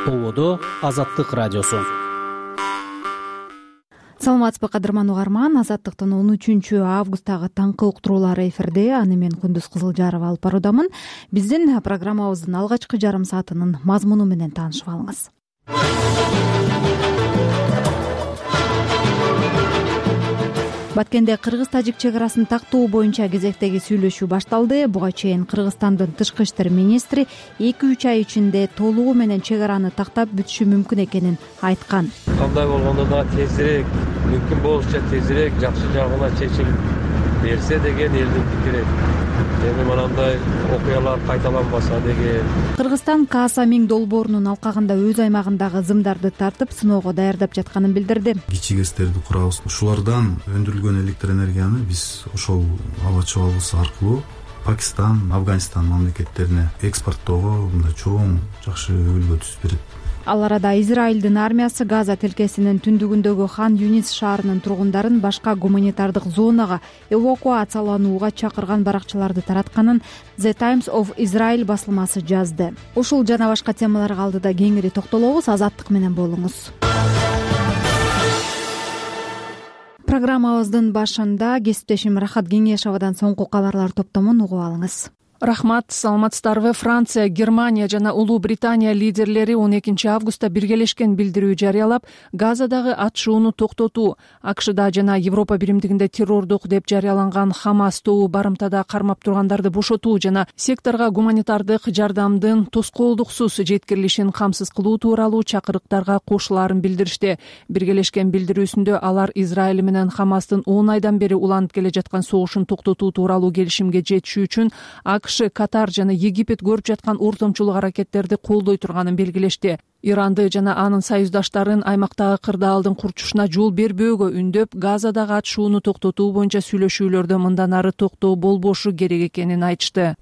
Ободо Азаттык радиосу. Саламатсызбы кадырман угарман, Азаттыктын 13 августтагы таңкы уктуруулары эфирде. Аны мен Күндүз Кызылжарова алып баруудамын. Биздин программабыздын алгачкы жарым саатынын мазмуну менен таанышып алыңыз. Баткенде Кыргыз-Тажик чек арасын тактоо боюнча кезектеги сүйлөшүү башталды. Буга чейин Кыргызстандын тышкы иштер министри 2-3 ай ичинде толугу менен чек араны тактап бүтүшү мүмкүн экенин айткан. Кандай болгондо да тезирээк, мүмкүн болушунча тезирээк жакшы жагына чечим берсе деген элдин пикири. Эми мынандай окуялар кайталанбаса деген. Кыргызстан Кааса Миң долбоорунун алкагында өз аймагындагы зымдарды тартып сыноого даярдап жатканын билдирди. Кичи ГЭСтерди курабыз. Ушулардан өндүрүлгөн электр энергияны биз ошол аба чабалгысы аркылуу Пакистан, Афганистан мамлекеттерине экспорттоого мындай чоң жакшы өбөлгө түзүп берет. Ал арада Израилдин армиясы Газа тилкесинин түндүгүндөгү Хан Юнис шаарынын тургундарын башка гуманитардык зонага эвакуацияланууга чакырган баракчаларды таратканын The Times of Israel басылмасы жазды. Ушул жана башка темаларга алдыда кеңири токтолобуз. Азаттык менен болуңуз. Программабыздын башында кесиптешим Рахат Кеңешовадан соңку кабарлар топтомун угуп алыңыз. Рахмат, саламатсыздарбы. Франция, Германия жана Улуу Британия лидерлери 12 августта биргелешкен билдирүү жарыялап, Газадагы атышууну токтотуу, АКШда жана Европа биримдигинде террордук деп жарыяланган Хамас тобу барымтада кармап тургандарды бошотуу жана секторго гуманитардык жардамдын тоскоолдуксуз жеткирилишин камсыз кылуу тууралуу чакырыктарга кошулаарын билдиришти. Биргелешкен билдирүүсүндө алар Израиль менен Хамастын 10 айдан бери уланып келе жаткан согушун токтотуу тууралуу келишимге жетишүү үчүн АКШ, Катар жана Египет көрүп жаткан ортомчулук аракеттерди колдой турганын белгилешти. Иранды жана анын союздаштарын аймактагы кырдаалдын курчушуна жол бербөөгө үндөп, Газадагы атышууну токтотуу боюнча сүйлөшүүлөрдө мындан ары токтоо болбошу керек экенин айтышты.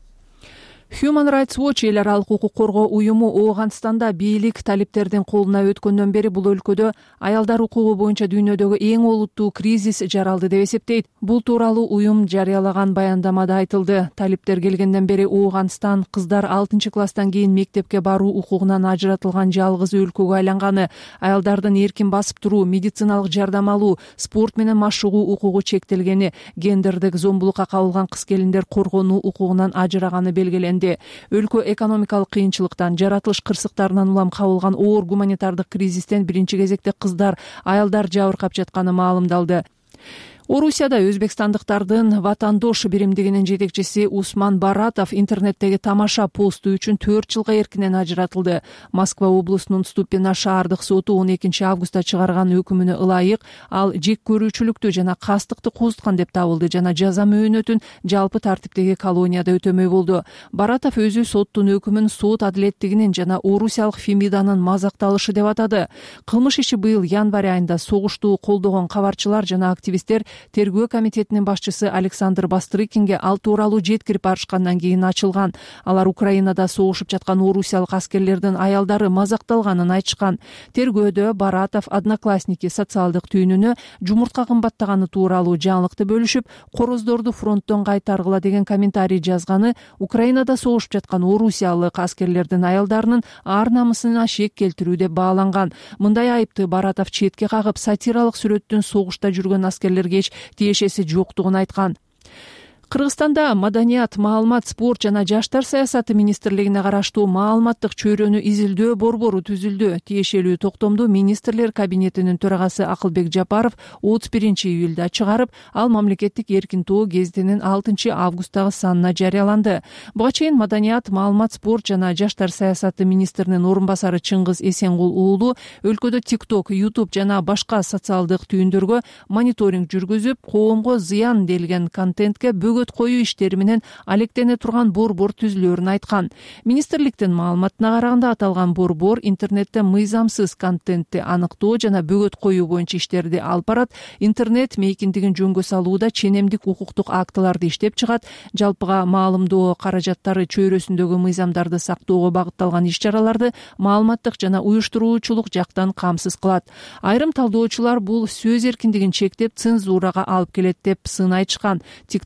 Human Rights Watch эл аралык укук коргоо уюму Ооганстанда бийлик талиптердин колуна өткөндөн бери бул өлкөдө аялдар укугу боюнча дүйнөдөгү эң олуттуу кризис жаралды деп эсептейт. Бул тууралуу уюм жарыялаган баяндамада айтылды. Талиптер келгенден бери Ооганстан кыздар 6-класстан кийин мектепке баруу укугунан ажыратылган жалгыз өлкөгө айланганы, аялдардын эркин басып туруу, медициналык жардам алуу, спорт менен машыгуу укугу чектелгени, гендердик зомбулукка кабылган кыз-келиндер коргонуу укугунан ажыраганы белгиленди. Өлкө экономикалык кыйынчылыктан, жаратылыш кырсыктарынан улам кабылган оор гуманитардык кризистен биринчи кезекте кыздар, аялдар жабыркап жатканы маалымдалды. Орусияда өзбекстандыктардын Ватандош биримдигинин жетекчиси Усман Баратов интернеттеги тамаша посту үчүн 4 жылга эркинен ажыратылды. Москва облусунун Ступино шаардык соту 12 августта чыгарган өкүмүнө ылайык ал жек көрүүчүлүктү жана кастыкты козуткан деп табылды жана жаза мөөнөтүн жалпы тартиптеги колонияда өтөмөй болду. Баратов өзү соттун өкүмүн сот адилеттигинин жана орусиялык Фемиданын мазакталышы деп атады. Кылмыш иши быйыл январь айында согушту колдогон кабарчылар жана активисттер Тергөө комитетинин башчысы Александр Бастрыкинге ал тууралуу жеткирип барышкандан кийин ачылган. Алар Украинада согушуп жаткан орусиялык аскерлердин аялдары мазакталганын айтышкан. Тергөөдө Баратов Одноклассники социалдык түйүнүнө жумуртка кымбаттаганы тууралуу жаңылыкты бөлүшүп, короздорду фронттон кайтаргыла деген комментарий жазганы Украинада согушуп жаткан орусиялык аскерлердин аялдарынын ар намысына шек келтирүү деп бааланган. Мындай айыпты Баратов четке кагып, сатиралык сүрөттүн согушта жүргөн аскерлерге тиешеси жоктугун айткан. Кыргызстанда маданият, маалымат, спорт жана жаштар саясаты министрлигине караштуу маалыматтык чөйрөнү изилдөө борбору түзүлдү. Тиешелүү токтомду министрлер кабинетинин төрагасы Акылбек Жапаров 31 июлда чыгарып, ал мамлекеттик эркин тоо гезитинин 6 августтагы санына жарыяланды. Буга чейин маданият, маалымат, спорт жана жаштар саясаты министринин орун басары Чыңгыз Эсенгул уулу өлкөдө TikTok, YouTube жана башка социалдык түйүндөргө мониторинг жүргүзүп, коомго зыян делген контентке коюу иштери менен алектене турган борбор түзүлөөрүн айткан. Министрликтин маалыматына караганда аталган борбор интернетте мыйзамсыз контентти аныктоо жана бөгөт коюу боюнча иштерди алып барат, интернет мейкиндигин жөнгө салууда ченемдик укуктук актыларды иштеп чыгат, жалпыга маалымдоо каражаттары чөйрөсүндөгү мыйзамдарды сактоого багытталган иш-чараларды маалыматтык жана уюштуруучулук жактан камсыз кылат. Айрым талдоочулар бул сөз эркиндигин чектеп, цензурага алып келет деп сын айтышкан. TikTok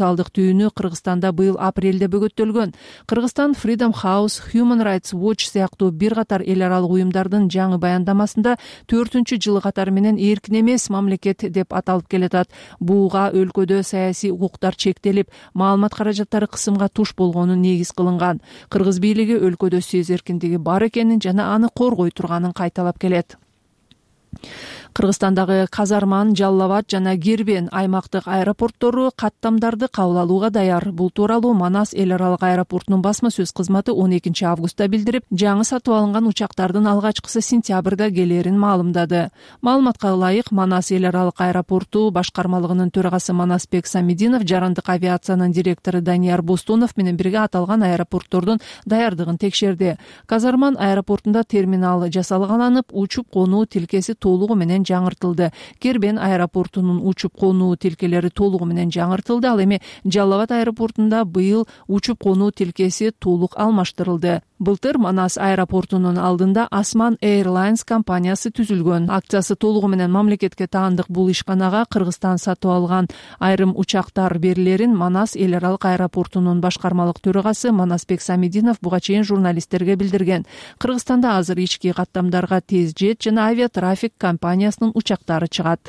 социалдык түйүнү Кыргызстанда быйыл апрелде бөгөттөлгөн. Кыргызстан Freedom House, Human Rights Watch сыяктуу бир катар эл аралык уюмдардын жаңы баяндамасында 4-жылы катары менен эркин эмес мамлекет деп аталып келатат. Буга өлкөдө саясий укуктар чектелип, маалымат каражаттары кысымга туш болгону негиз кылынган. Кыргыз бийлиги өлкөдө сөз эркиндиги бар экенин жана аны коргой турганын кайталап келет. Кыргызстандагы Казарман, Жалал Абад жана Кербен аймактык аэропорттору каттамдарды кабыл алууга даяр. Бул тууралуу Манас эл аралык аэропортунун басма сөз кызматы 12 августта билдирип, жаңы сатып алынган учактардын алгачкысы сентябрда келерин маалымдады. Маалыматка ылайык, Манас эл аралык аэропорту башкармалыгынын төрагасы Манасбек Самидинов, жарандык авиациянын директору Данияр Бустунов менен бирге аталган аэропорттордун даярдыгын текшерди. Казарман аэропортунда терминал жасалгаланып, учуп конуу тилкеси толугу менен жаңыртылды. Кербен аэропортунун учуп конуу тилкелери толугу менен жаңыртылды. Ал эми Жалал Абад аэропортунда быйыл учуп конуу тилкеси толук алмаштырылды. Былтыр Манас аэропортунун алдында Asman Airlines компаниясы түзүлгөн. Акциясы толугу менен мамлекетке таандык бул ишканага Кыргызстан сатып алган айрым учактар берилерин Манас эл аралык аэропортунун башкармалык төрагасы Манасбек Самидинов буга чейин журналисттерге билдирген. Кыргызстанда азыр ички каттамдарга тез жет жана авиатрафик компаниясынын учактары чыгат.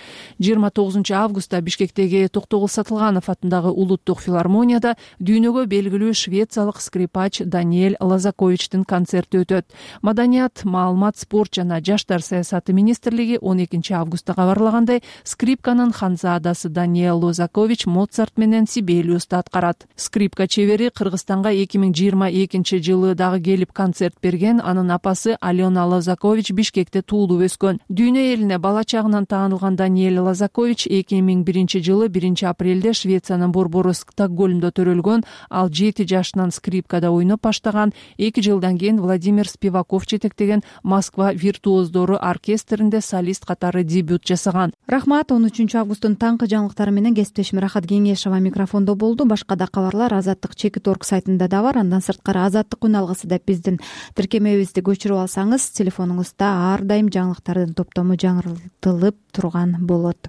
29 августта Бишкектеги Токтогул Сатылганов атындагы улуттук филармонияда дүйнөгө белгилүү швециялык скрипач Даниэль Лозаковичтин концерти өтөт. Маданият, маалымат, спорт жана жаштар саясаты министрлиги 12 августта кабарлагандай, скрипканын ханзаадасы Даниэль Лозакович Моцарт менен Сибелиусту аткарат. Скрипка чебери Кыргызстанга 2022 жылы дагы келип концерт берген. Анын апасы Алена Лозакович Бишкекте туулуп өскөн. Дүйнө элине бала чагынан таанылган Даниэль Лозакович 2001 жылы 1 апрелде Швециянын борбору Стокгольмдо төрөлгөн. Ал 7 жашынан скрипкада ойноп баштаган. 2 жылдан кийин Владимир Спиваков жетектеген Москва виртуоздору оркестринде солист катары дебют жасаган. Рахмат. 13 августтун таңкы жаңылыктары менен кесиптешим Рахат Кеңешова микрофондо болду. Башка да кабарлар Азаттык.org сайтында да бар. Андан сырткары Азаттык үн алгысы деп биздин тиркемебизди көчүрүп алсаңыз, телефонуңузда ар дайым жаңылыктардын топтому жаңыртылып турган болот.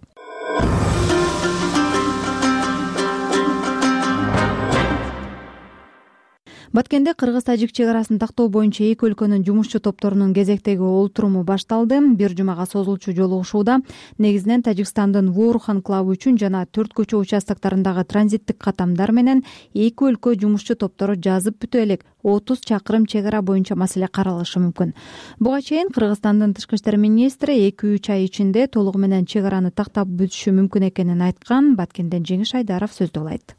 Баткенде кыргыз-тажик чек арасын тактоо боюнча эки өлкөнүн жумушчу топторунун кезектеги олтуруму башталды. Бир жумага созулчу жолугушууда негизинен Тажикстандын Ворух анклавы үчүн жана төрт көчө участоктарындагы транзиттик каттамдар менен эки өлкө жумушчу топтору жазып бүтө элек 30 чакырым чек ара боюнча маселе каралышы мүмкүн. Буга чейин Кыргызстандын тышкы иштер министри 2-3 ай ичинде толугу менен чек араны тактап бүтүшү мүмкүн экенин айткан. Баткенден Жеңиш Айдаров сөздү улайт.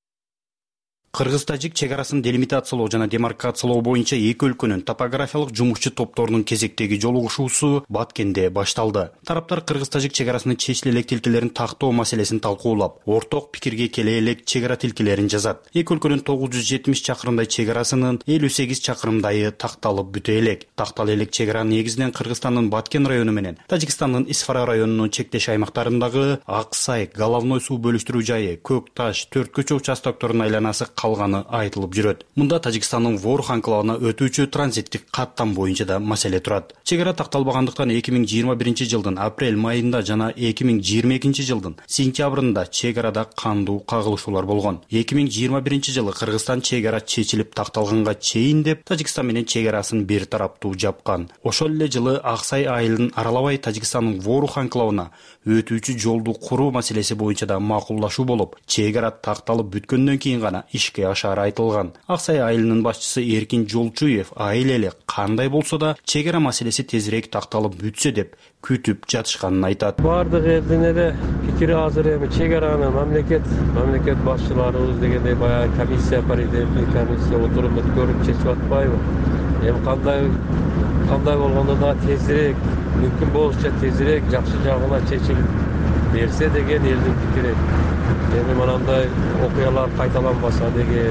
Кыргыз-тажик чек арасын делимитациялоо жана демаркациялоо боюнча эки өлкөнүн топографиялык жумушчу топторунун кезектеги жолугушуусу Баткенде башталды. Тараптар кыргыз-тажик чек арасынын чечиле элек тилкелерин тактоо маселесин талкуулап, орток пикирге келе элек чек ара тилкелерин жазат. Эки өлкөнүн 970 чакырымдай чек арасынын 58 чакырымдайы такталып бүтө элек. Тактал элек чек ара негизинен Кыргызстандын Баткен району менен Тажикстандын Исфара районунун чектеш аймактарындагы Аксай, Головной суу бөлүштүрүү жайы, Көк Таш, төрт көчө участокторунун айланасы калганы айтылып жүрөт. Мында Тажикстандын Ворух анклавына өтүүчү транзиттик каттам боюнча да маселе турат. Чек ара такталбагандыктан 2021 жылдын апрель-майында жана 2022 жылдын сентябрында чек арада кандуу кагылышуулар болгон. 2021 жылы Кыргызстан чек ара чечилип такталганга чейин деп Тажикстан менен чек арасын бир тараптуу жапкан. Ошол эле жылы Аксай айылын аралабай Тажикстандын Ворух анклавына өтүүчү жолду куруу маселеси боюнча да макулдашуу болуп, чек ара такталып бүткөндөн кийин гана ишке ашары айтылган. Аксай айылынын башчысы Эркин Жолчуев айыл эле кандай болсо да чек ара маселеси тезирээк такталып бүтсө деп күтүп жатышканын айтат. Бардык элдин эле пикири азыр эми чек араны мамлекет башчыларыбыз дегендей баягы комиссия, паритетный комиссия отуруп көрүп чечип атпайбы? Эми кандай болгондо да тезирээк, мүмкүн болушунча тезирээк жакшы жагына чечилип берсе деген элдин пикири. Эми мынандай окуялар кайталанбаса деген,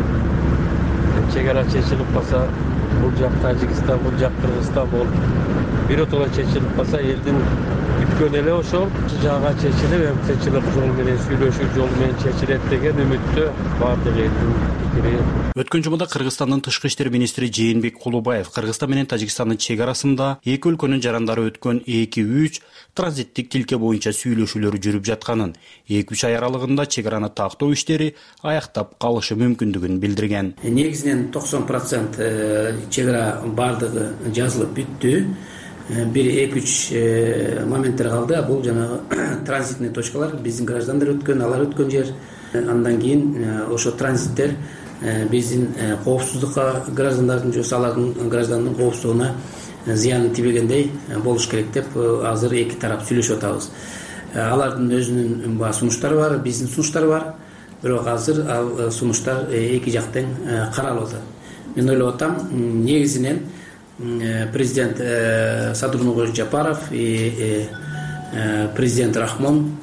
чек ара чечилип калса, бул жак Тажикстан, бул жак Кыргызстан болуп биротоло чечилип калса, элдин бүткөн эле ошол жага чечилип, эми чечилип жол менен сүйлөшүү жол менен чечилет деген үмүттө бардык элдин пикири. Өткөн жумада Кыргызстандын тышкы иштер министри Жээнбек Кулубаев Кыргызстан менен Тажикстандын чек арасында эки өлкөнүн жарандары өткөн 2-3 транзиттик тилке боюнча сүйлөшүүлөр жүрүп жатканын, 2-3 ай аралыгында чек араны тактоо иштери аяктап калышы мүмкүндүгүн билдирген. Негизинен 90% чек ара бардыгы жазылып бүттү. Бир 2-3 моменттер калды. Бул жанагы транзитный точкалар, биздин граждандар өткөн, алар өткөн жер. Андан кийин ошо транзиттер биздин коопсуздукка граждандардын же алардын граждандын коопсуздугуна зыяны тийбегендей болуш керек деп азыр эки тарап сүйлөшүп атабыз. Алардын өзүнүн сунуштары бар, биздин сунуштар бар. Бирок азыр ал сунуштар эки жактан каралып атат. Мен ойлоп атам, негизинен президент Садыр Жапаров и президент Рахмон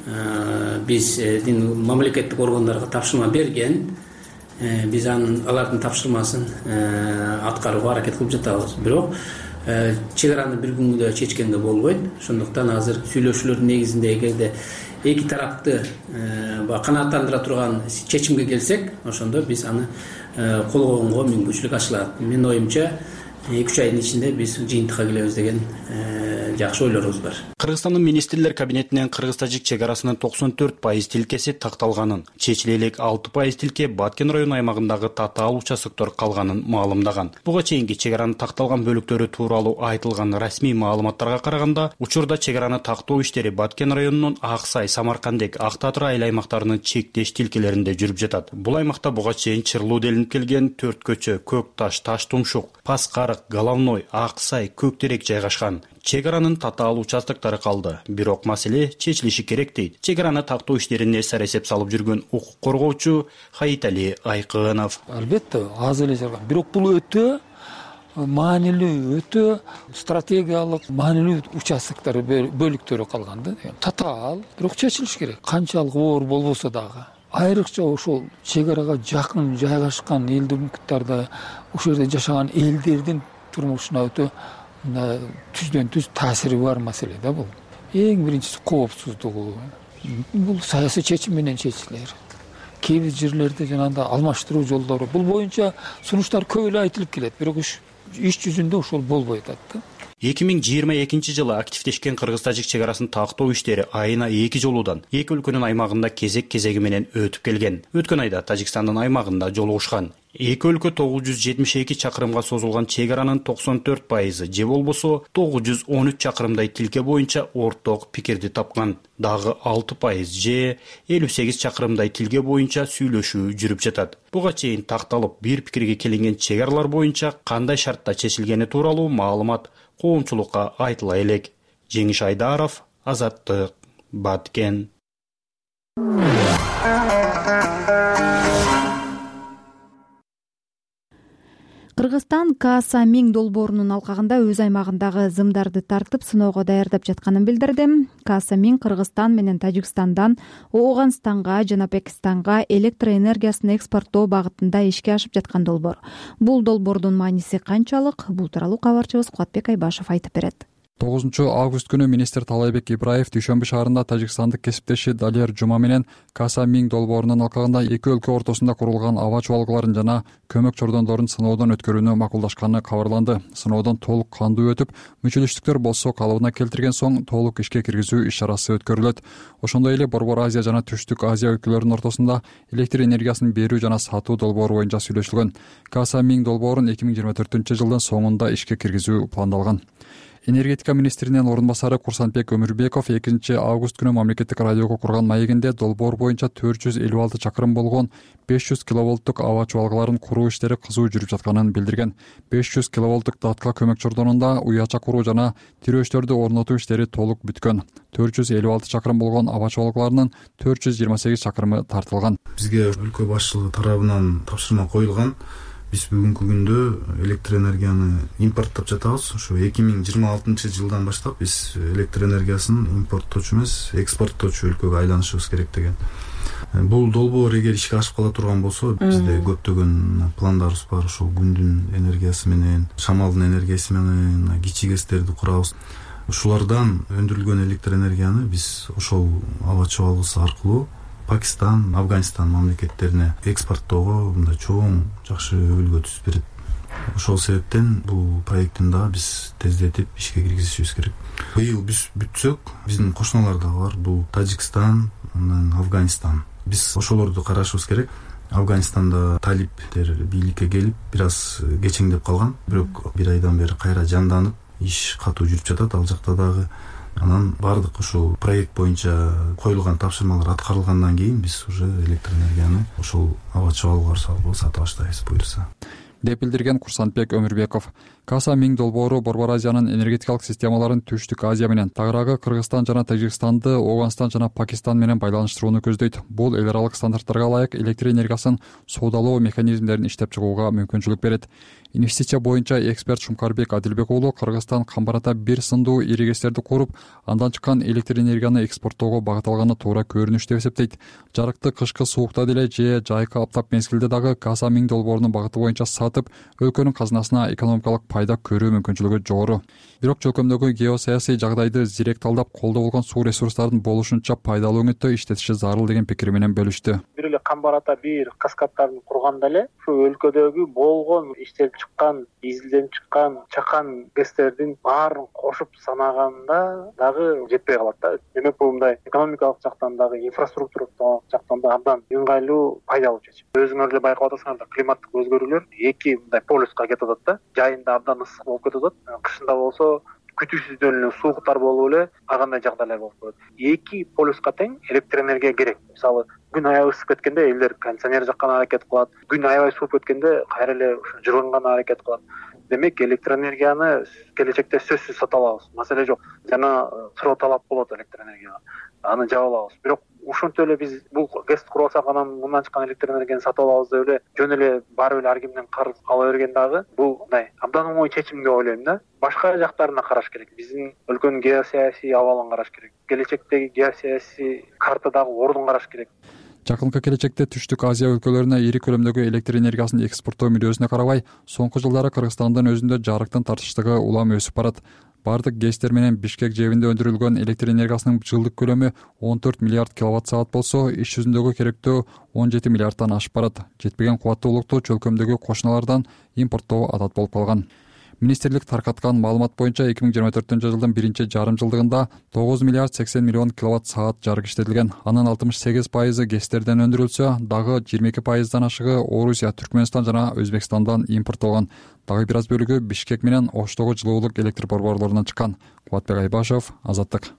биздин мамлекеттик органдарга тапшырма берген. Биз алардын тапшырмасын аткарууга аракет кылып жатабыз. Бирок чек араны бир күнгө чечкенге болбойт. Ошондуктан азыр сүйлөшүүлөрдүн негизинде эгерде эки тарапты канааттандыра турган чечимге келсек, ошондо биз аны колгоонго мүмкүнчүлүк ачылат. Менин оюмча 2-3 айдын ичинде биз жыйынтыкка келебиз деген жакшы ойлорубуз бар. Кыргызстандын министрлер кабинетинен кыргыз-тажик чек арасынын 94% тилкеси такталганын, чечиле элек 6% тилке Баткен району аймагындагы татаал участоктор калганын маалымдаган. Буга чейинки чек аранын такталган бөлүктөрү тууралуу айтылган расмий маалыматтарга караганда, учурда чек араны тактоо иштери Баткен районунун Аксай, Самаркандек, Ак Татыр айыл аймактарынын чектеш тилкелеринде жүрүп жатат. Бул аймакта буга чейин чырлуу делинип келген 4 көчө, Көк Таш, Таш Тумшук, Паскарык, Головной, Аксай, Көк Терек жайгашкан. Чек аранын татаал участоктору калды. Бирок маселе чечилиши керек дейт. Чек араны тактоо иштерине эсер эсеп салып жүргөн укук коргоочу Хаитали Айкынов. Албетте, аз эле жарган. Бирок бул өтө маанилүү, өтө стратегиялык маанилүү участоктор бөлүктөрү калган да. Татаал, бирок чечилиш керек. Канчалык оор болбосо дагы. Айрыкча ошол чек арага жакын жайгашкан элдиктарда, ошол жерде жашаган элдердин турмушуна өтө түздөн түз таасири бар маселе да бул. Эң биринчиси коопсуздугу. Бул саясий чечим менен чечилер. Кээ бир жерлерде жанагындай алмаштыруу жолдору, бул боюнча сунуштар көп эле айтылып келет, бирок иш жүзүндө ошол болбой атат да. 2022 жылы активдешкен кыргыз-тажик чек арасын тактоо иштери айына 2 жолудан эки өлкөнүн аймагында кезек-кезеги менен өтүп келген. Өткөн айда Тажикстандын аймагында жолугушкан. Эки өлкө 972 чакырымга созулган чек аранын 94% же болбосо 913 чакырымдай тилке боюнча орток пикирди тапкан. Дагы 6% же 58 чакырымдай тилке боюнча сүйлөшүү жүрүп жатат. Буга чейин такталып бир пикирге келинген чек аралар боюнча кандай шартта чечилгени тууралуу маалымат коомчулукка айтыла элек. Жеңиш Айдаров, Азаттык, Баткен. Кыргызстан Кааса Миң долбоорунун алкагында өз аймагындагы зымдарды тартып сыноого даярдап жатканын билдирди. Кааса Миң Кыргызстан менен Тажикстандан Ооганстанга жана Пакистанга электр энергиясын экспорттоо багытында ишке ашып жаткан долбоор. Бул долбоордун мааниси канчалык? Бул тууралуу кабарчыбыз Кубатбек Айбашев айтып берет. 9 август күнү министр Талайбек Ибраев Дүйшөмбү шаарында тажикстандык кесиптеши Далер Жума менен Кааса Миң долбоорунун алкагында эки өлкө ортосунда курулган аба чубалгыларын жана көмөк чордондорун сыноодон өткөрүүнү макулдашканы кабарланды. Сыноодон толук кандуу өтүп, мүчөлүштүктөр болсо калыбына келтирген соң толук ишке киргизүү иш-чарасы өткөрүлөт. Ошондой эле Борбор Азия жана Түштүк Азия өлкөлөрүнүн ортосунда электр энергиясын берүү жана сатуу долбоору боюнча сүйлөшүлгөн. Кааса Миң долбоорун 2024-жылдын соңунда ишке киргизүү пландалган. Энергетика министринин орун басары Курсанбек Өмүрбеков 2 август күнү мамлекеттик радиого курган маегинде долбоор боюнча 456 чакырым болгон 500 киловолттук аба чубалгыларын куруу иштери кызуу жүрүп жатканын билдирген. 500 киловолттук датка көмөк чордонунда уяча куруу жана тирөөчтөрдү орнотуу иштери толук бүткөн. 456 чакырым болгон аба чубалгыларынын 428 чакырымы тартылган. Бизге өлкө башчылыгы тарабынан тапшырма коюлган. Биз бүгүнкү күндө электр энергияны импорттоп жатабыз. Ошо 2026-жылдан баштап биз электр энергиясын импорттоочу эмес, экспорттоочу өлкөгө айланышыбыз керек деген. Бул долбоор эгер ишке ашып кала турган болсо, бизде көптөгөн пландарыбыз бар. Ошол күндүн энергиясы менен, шамалдын энергиясы менен кичи гэстерди курабыз. ушулардан өндүрүлгөн электр энергияны биз ошол аба чабалгысы аркылуу Пакистан, Афганистан мамлекеттерине экспорттоого мындай чоң жакшы үлгү түзүп берет. Ошол себептен бул проекттин дагы биз тездетип ишке киргизишибиз керек. Быйыл биз бүтсөк, биздин кошуналар дагы бар. Бул Тажикстан, анан Афганистан. Биз ошолорду карашыбыз керек. Афганистанда талиптер бийликке келип, бир аз кечеңдеп калган. Бирок бир айдан бери кайра жанданып, иш катуу жүрүп жатат ал жакта дагы. Анан бардык ушул проект боюнча коюлган тапшырмалар аткарылгандан кийин биз уже электр энергияны ошол аба чабалгылар аркылуу сата баштайбыз буюрса, деп билдирген Курсантбек Өмүрбеков. Каса Миң долбоору Борбор Азиянын энергетикалык системаларын Түштүк Азия менен, тагыраагы Кыргызстан жана Тажикстанды Ооганстан жана Пакистан менен байланыштырууну көздөйт. Бул эл аралык стандарттарга ылайык электр энергиясын соодалоо механизмдерин иштеп чыгууга мүмкүнчүлүк берет. Инвестиция боюнча эксперт Шумкарбек Адилбек уулу Кыргызстан камбарата бир сындуу иригестерди куруп, андан чыккан электр энергияны экспорттоого багыт алганы туура көрүнүш деп эсептейт. Жарыкты кышкы суукта деле же жайкы аптап мезгилде дагы Каса Миң долбоорунун багыты боюнча сатып, өлкөнүн казынасына экономикалык пайда көрүү мүмкүнчүлүгү жогору. Бирок чөлкөмдөгү геосаясий жагдайды зирек талдап, колдо болгон суу ресурстарын болушунча пайдалуу өңүттө иштетиши зарыл деген пикири менен бөлүштү. Бир эле камбарата бир каскадтарын курганда эле ушу өлкөдөгү болгон иштелип чыккан, изилденип чыккан чакан гэстердин баарын кошуп санаганда дагы жетпей калат да. Демек бул мындай экономикалык жактан дагы, инфраструктуралык жактан да абдан ыңгайлуу, пайдалуу чечим. Өзүңөр эле байкап атасыңар да, климаттык өзгөрүүлөр эки мындай полюска кетип атат да. Жайында абдан ысык болуп кетип атат. Кышында болсо күтүүсүздөн эле сууктар болуп эле ар кандай жагдайлар болуп коет. Эки полюска тең электр энергия керек. Мисалы, күн аябай ысып кеткенде элдер кондиционер жаккан аракет кылат. Күн аябай сууп кеткенде кайра эле жылынган аракет кылат. Демек электр энергияны келечекте сөзсүз сата алабыз. Маселе жок. Жана суроо талап болот электр энергияга. Аны жаба алабыз. Бирок ошентип эле биз бул гэс куруп алсак, анан мындан чыккан электр энергияны сатып алабыз деп эле жөн эле барып эле ар кимден карыз ала берген дагы бул мындай абдан оңой чечим деп ойлойм да. Башка жактарына караш керек. Биздин өлкөнүн геосаясий абалын караш керек. Келечектеги геосаясий картадагы ордун караш керек. Жакынкы келечекте Түштүк Азия өлкөлөрүнө ири көлөмдөгү электр энергиясын экспорттоо мүдөөсүнө карабай, соңку жылдары Кыргызстандын өзүндө жарыктын тартыштыгы улам өсүп барат. Бардык гэстер менен Бишкек жэбинде өндүрүлгөн электр энергиясынын жылдык көлөмү 14 миллиард киловатт-саат болсо, иш жүзүндөгү керектөө 17 миллиардтан ашып барат. Жетпеген кубаттуулукту чөлкөмдөгү кошуналардан импорттоо адат болуп калган. Министрлик таркаткан маалымат боюнча 2024-жылдын биринчи жарым жылдыгында 9 миллиард 80 миллион киловатт-саат жарык иштетилген. Анын 68% гэстерден өндүрүлсө, дагы 22%дан ашыгы Орусия, Түркмөнстан жана Өзбекстандан импорттолгон. Дагы бир аз бөлүгү Бишкек менен Оштогу жылуулук электр борборлорунан чыккан. Кубатбек Айбашев, Азаттык.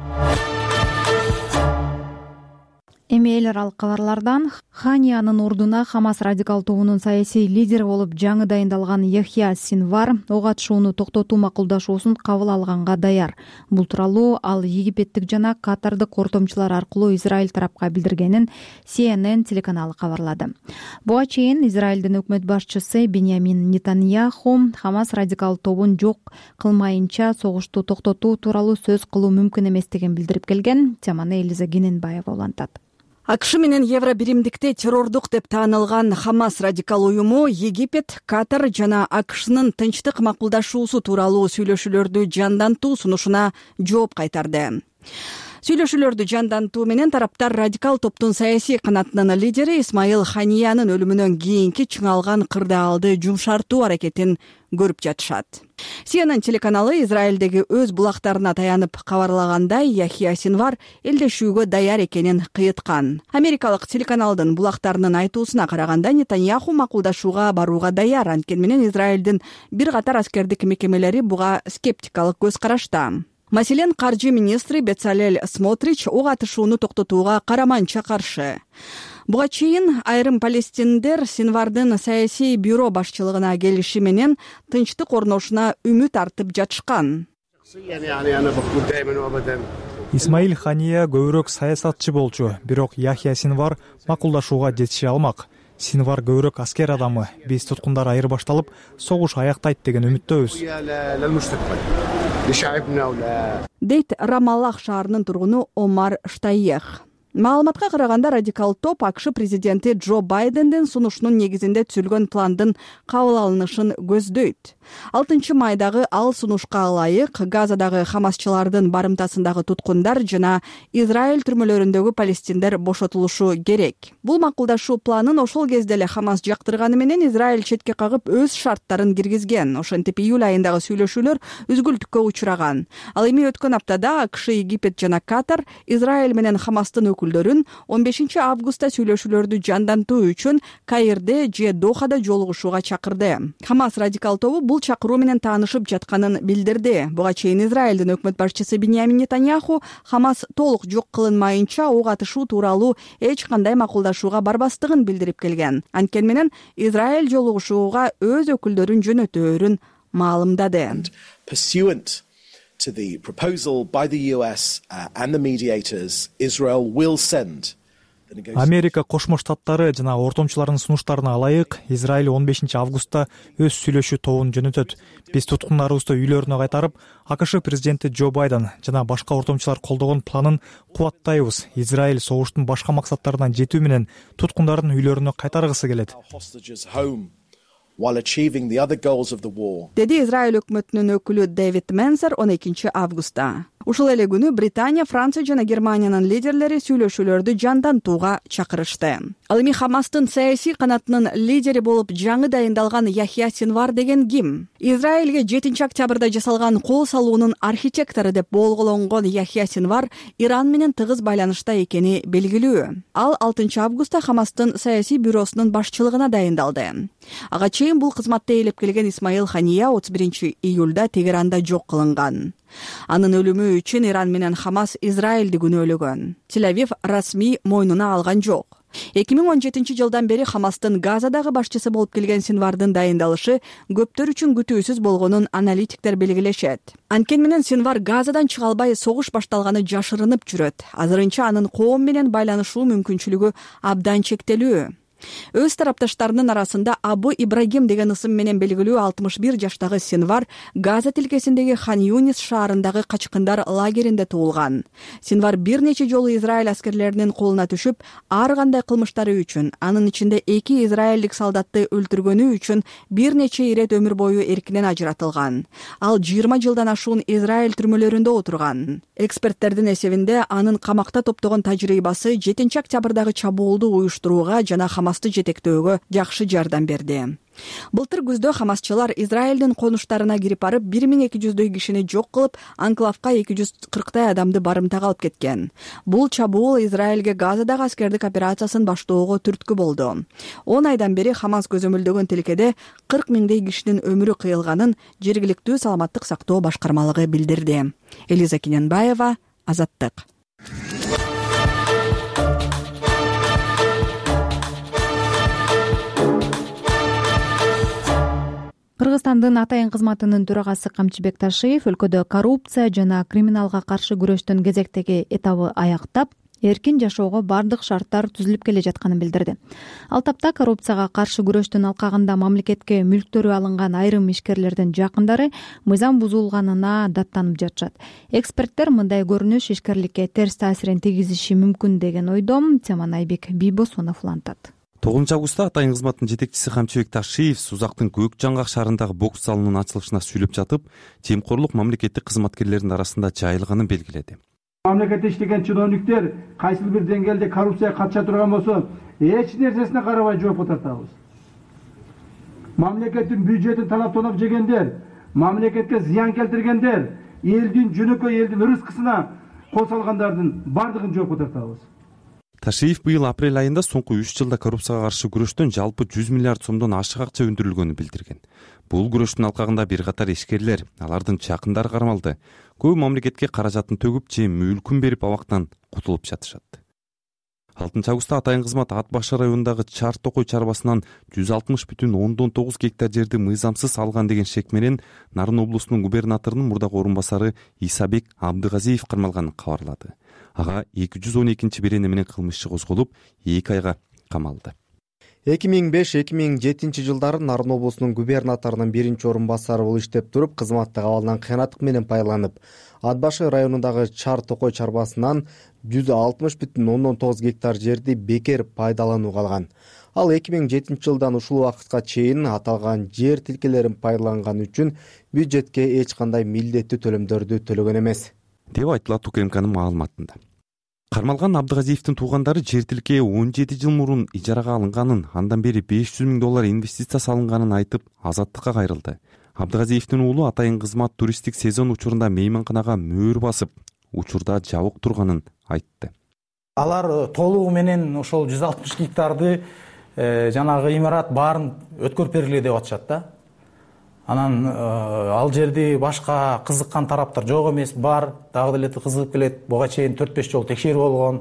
Эми эл аралык кабарлардан Ханиянын ордуна Хамас радикал тобунун саясий лидери болуп жаңы дайындалган Яхья Синвар ок атышууну токтотуу макулдашуусун кабыл алганга даяр. Бул тууралуу ал египеттик жана катардык ортомчулар аркылуу Израиль тарапка билдиргенин CNN телеканалы кабарлады. Буга чейин Израилдин өкмөт башчысы Беньямин Нетаньяху Хамас радикал тобун жок кылмайынча согушту токтотуу тууралуу сөз кылуу мүмкүн эместигин билдирип келген. Теманы Элиза Гененбаева улантат. АКШ менен Евробиримдикте террордук деп таанылган Хамас радикал уюму Египет, Катар жана АКШнын тынчтык макулдашуусу тууралуу сүйлөшүүлөрдү жандантуу сунушуна жооп кайтарды. Сүйлөшүүлөрдү жандантуу менен тараптар радикал топтун саясий канатынын лидери Исмаил Ханиянын өлүмүнөн кийинки чыңалган кырдаалды жумшартуу аракетин көрүп жатышат. CNN телеканалы Израилдеги өз булактарына таянып кабарлагандай, Яхья Синвар элдешүүгө даяр экенин кыйыткан. Америкалык телеканалдын булактарынын айтуусуна караганда, Нетаньяху макулдашууга барууга даяр, анткени менен Израилдин бир катар аскердик мекемелери буга скептикалык көз карашта. Маселен, каржы министри Бецалель Смотрич ок атышууну токтотууга караманча каршы. Буга чейин айрым палестиндер Синвардын саясий бюро башчылыгына келиши менен тынчтык орношуна үмүт артып жатышкан. Исмаил Хания көбүрөөк саясатчы болчу, бирок Яхья Синвар макулдашууга жетише алмак. Синвар көбүрөөк аскер адамы, биз туткундар айырбашталып, согуш аяктайт деген үмүттөбүз. Дейт Рамаллах шаарынын тургуну Омар Штайех. Маалыматка караганда радикал топ АКШ президенти Джо Байдендин сунушунун негизинде түзүлгөн пландын кабыл алынышын көздөйт. 6 майдагы ал сунушка ылайык Газадагы хамасчылардын барымтасындагы туткундар жана Израиль түрмөлөрүндөгү палестиндер бошотулушу керек. Бул макулдашуу планын ошол кезде эле Хамас жактырганы менен Израиль четке кагып өз шарттарын киргизген. Ошентип июль айындагы сүйлөшүүлөр үзгүлтүккө учураган. Ал эми өткөн аптада АКШ, Египет жана Катар Израиль менен Хамастын өкүлдөрүн 15 августта сүйлөшүүлөрдү жандантуу үчүн Каирде же Дохада жолугушууга чакырды. Хамас радикал тобу бул чакыруу менен таанышып жатканын билдирди. Буга чейин Израилдин өкмөт башчысы Биньямин Нетаньяху Хамас толук жок кылынмайынча ок атышуу тууралуу эч кандай макулдашууга барбастыгын билдирип келген. Анткени менен Израиль жолугушууга өз өкүлдөрүн жөнөтөөрүн маалымдады. Pursuant to the proposal by the US and the mediators, Israel will send Америка Кошмо Штаттары жана ортомчулардын сунуштарына ылайык Израиль 15 августта өз сүйлөшүү тобун жөнөтөт. Биз туткундарыбызды үйлөрүнө кайтарып, АКШ президенти Джо Байден жана башка ортомчулар колдогон планын кубаттайбыз. Израиль согуштун башка максаттарына жетүү менен туткундардын үйлөрүнө кайтаргысы келет. Деди Израиль өкмөтүнүн өкүлү Дэвид Менсер 12 августта. Ушул эле күнү Британия, Франция жана Германиянын лидерлери сүйлөшүүлөрдү жандантууга чакырышты. Ал эми Хамастын саясий канатынын лидери болуп жаңы дайындалган Яхья Синвар деген ким? Израилге 7 октябрда жасалган кол салуунун архитектору деп болгологон Яхья Синвар Иран менен тыгыз байланышта экени белгилүү. Ал 6 августта Хамастын саясий бюросунун башчылыгына дайындалды. Ага чейин бул кызматта ээлеп келген Исмаил Хания 31 июлда Тегеранда жок кылынган. Анын өлүмү үчүн Иран менен Хамас Израилди күнөөлөгөн. Тель-Авив расмий мойнуна алган жок. 2017 жылдан бери Хамастын Газадагы башчысы болуп келген Синвардын дайындалышы көптөр үчүн күтүүсүз болгонун аналитиктер белгилешет. Анткени менен Синвар Газадан чыга албай согуш башталганы жашырынып жүрөт. Азырынча анын коом менен байланышуу мүмкүнчүлүгү абдан чектелүү. Өз тарапташтарынын арасында Абу Ибрагим деген ысым менен белгилүү 61 жаштагы Синвар Газа тилкесиндеги Хан Юнис шаарындагы качкындар лагеринде туулган. Синвар бир нече жолу Израиль аскерлеринин колуна түшүп, ар кандай кылмыштары үчүн, анын ичинде 2 израилдик солдатты өлтүргөнү үчүн бир нече ирет өмүр бою эркинен ажыратылган. Ал 20 жылдан ашуун Израиль түрмөлөрүндө отурган. Эксперттердин эсебинде анын камакта топтогон тажрыйбасы 7 октябрдагы чабуулду уюштурууга жана Хамасты жетектөөгө жакшы жардам берди. Былтыр күздө Хамасчылар Израилдин конуштарына кирип барып 1200дөй кишини жок кылып, анклавка 240 адамды барымтага алып кеткен. Бул чабуул Израилге Газадагы аскердик операциясын баштоого түрткү болду. 10 айдан бери Хамас көзөмөлдөгөн тилкеде 40 миңдей кишинин өмүрү кыйылганын жергиликтүү саламаттык сактоо башкармалыгы билдирди. Элиза Кененбаева, Азаттык. Кыргызстандын атайын кызматынын төрагасы Камчыбек Ташиев өлкөдө коррупция жана криминалга каршы күрөштүн кезектеги этабы аяктап, эркин жашоого бардык шарттар түзүлүп келе жатканын билдирди. Ал тапта коррупцияга каршы күрөштүн алкагында мамлекетке мүлктөрү алынган айрым ишкерлердин жакындары мыйзам бузулганына даттанып жатышат. Эксперттер мындай көрүнүш ишкерликке терс таасирин тийгизиши мүмкүн деген ойдо. Теманы Айбек Бийбосунов улантат. 9 августта атайын кызматтын жетекчиси Камчыбек Ташиев Сузактын Көк Жаңгак шаарындагы бокс залынын ачылышына сүйлөп жатып, темкорлук мамлекеттик кызматкерлердин арасында жайылганын белгиледи. Мамлекетте иштеген чиновниктер кайсыл бир деңгээлде коррупцияга катыша турган болсо, эч нерсесине карабай жоопко тартабыз. Мамлекеттин бюджетин талап тонап жегендер, мамлекетке зыян келтиргендер, элдин жөнөкөй элдин рызкысына кол салгандардын бардыгын жоопко тартабыз. Ташиев быйыл апрель айында соңку 3 жылда коррупцияга каршы күрөштөн жалпы 100 миллиард сомдон ашык акча өндүрүлгөнүн билдирген. Бул күрөштүн алкагында бир катар ишкерлер, алардын жакындары кармалды. Көбү мамлекетке каражатын төгүп же мүлкүн берип абактан кутулуп жатышат. 6 августта атайын кызмат Ат Бакшы районундагы Чар Токой чарбасынан 160,9 гектар жерди мыйзамсыз алган деген шек менен Нарын облусунун губернаторунун мурдагы орун басары Исабек Абдыгазиев кармалганын кабарлады. Ага 212-берене менен кылмыш иши козголуп, 2 айга камалды. 2005-2007 Нарын облусунун губернаторунун биринчи орун басары болуп иштеп туруп, кызматтык абалынан кыянаттык менен пайдаланып, Ат башы районундагы Чар Токой чарбасынан 160,9 гектар жерди бекер пайдаланууга алган. Ал 2007 ушул убакытка чейин аталган жер тилкелерин пайдаланган үчүн бюджетке эч кандай милдеттүү төлөмдөрдү төлөгөн эмес, деп айтылат УКМКнын маалыматында. Кармалган Абдыгазиевдин туугандары жер тилке 17 жыл мурун ижарага алынганын, андан бери $500,000 инвестиция салынганын айтып, азаттыкка кайрылды. Абдыгазиевдин уулу атайын кызмат туристтик сезон учурунда мейманканага мөөр басып, учурда жабык турганын айтты. Алар толугу менен ошол 160 гектарды жанагы имарат баарын өткөрүп бергиле деп атышат да. Анан ал жерди башка кызыккан тараптар жок эмес, бар, дагы деле кызыгып келет. Буга чейин 4-5 жолу текшерүү болгон.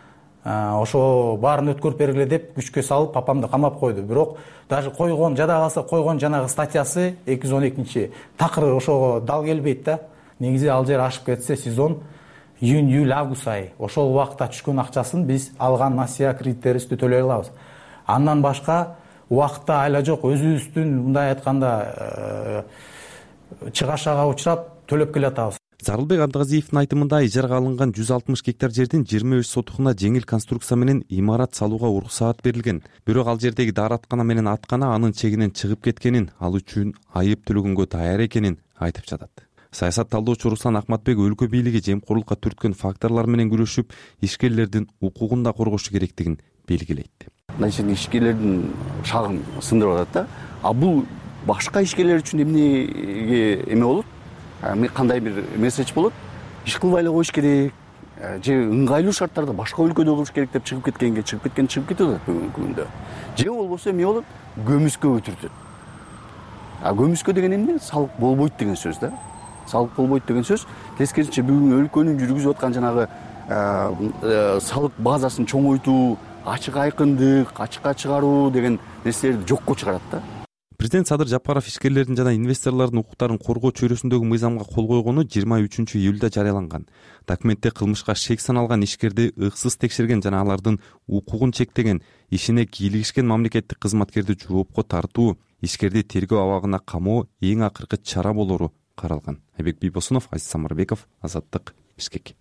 Ошо баарын өткөрүп бергиле деп күчкө салып папамды камап койду. Бирок даже койгон, жада калса койгон жанагы статьясы 212 такыры ошого дал келбейт да. Негизи ал жер ашып кетсе сезон июнь, июль, август айы. Ошол убакытта түшкөн акчасын биз алган насыя кредиттерибизди төлөй алабыз. Андан башка убакытта айла жок, өзүбүздүн мындай айтканда чыгашага учурап төлөп келатабыз. Зарылбек Абдыгазиевдин айтымында ижарага алынган 160 гектар жердин 23 сотухуна жеңил конструкция менен имарат салууга уруксаат берилген. Бирок ал жердеги даараткана менен аткана анын чегинен чыгып кеткенин, ал үчүн айып төлөгөнгө даяр экенин айтып жатат. Саясат талдоочу Руслан Акматбек өлкө бийлиги жемкорлукка түрткөн факторлор менен күрөшүп, ишкерлердин укугун да коргошу керектигин белгилейт. Значит, ишкерлердин шагын сындырып атат да. А бул башка ишкерлер үчүн эмнеге эме болот? Кандай бир месседж болот? Иш кылбай эле коюш керек, же ыңгайлуу шарттарда башка өлкөдө болуш керек деп чыгып кеткен чыгып кетип атат бүгүнкү күндө. Же болбосо эмне болот? Көмүскө өтүртөт. Көмүскө деген эмне? Салык болбойт деген сөз да. Салык болбойт деген сөз. Тескерисинче бүгүн өлкөнүн жүргүзүп аткан жанагы салык базасын чоңойтуу, ачык айкындык, ачыкка чыгаруу деген нерселерди жокко чыгарат да. Президент Садыр Жапаров ишкерлердин жана инвесторлордун укуктарын коргоо чөйрөсүндөгү мыйзамга кол койгону 23 июлда жарыяланган. Документте кылмышка шек саналган ишкерди ыксыз текшерген жана алардын укугун чектеген, ишине кийлигишкен мамлекеттик кызматкерди жоопко тартуу, ишкерди тергөө абагына камоо эң акыркы чара болору каралган. Айбек Бийбосунов, Азиз Самарбеков, Азаттык, Бишкек.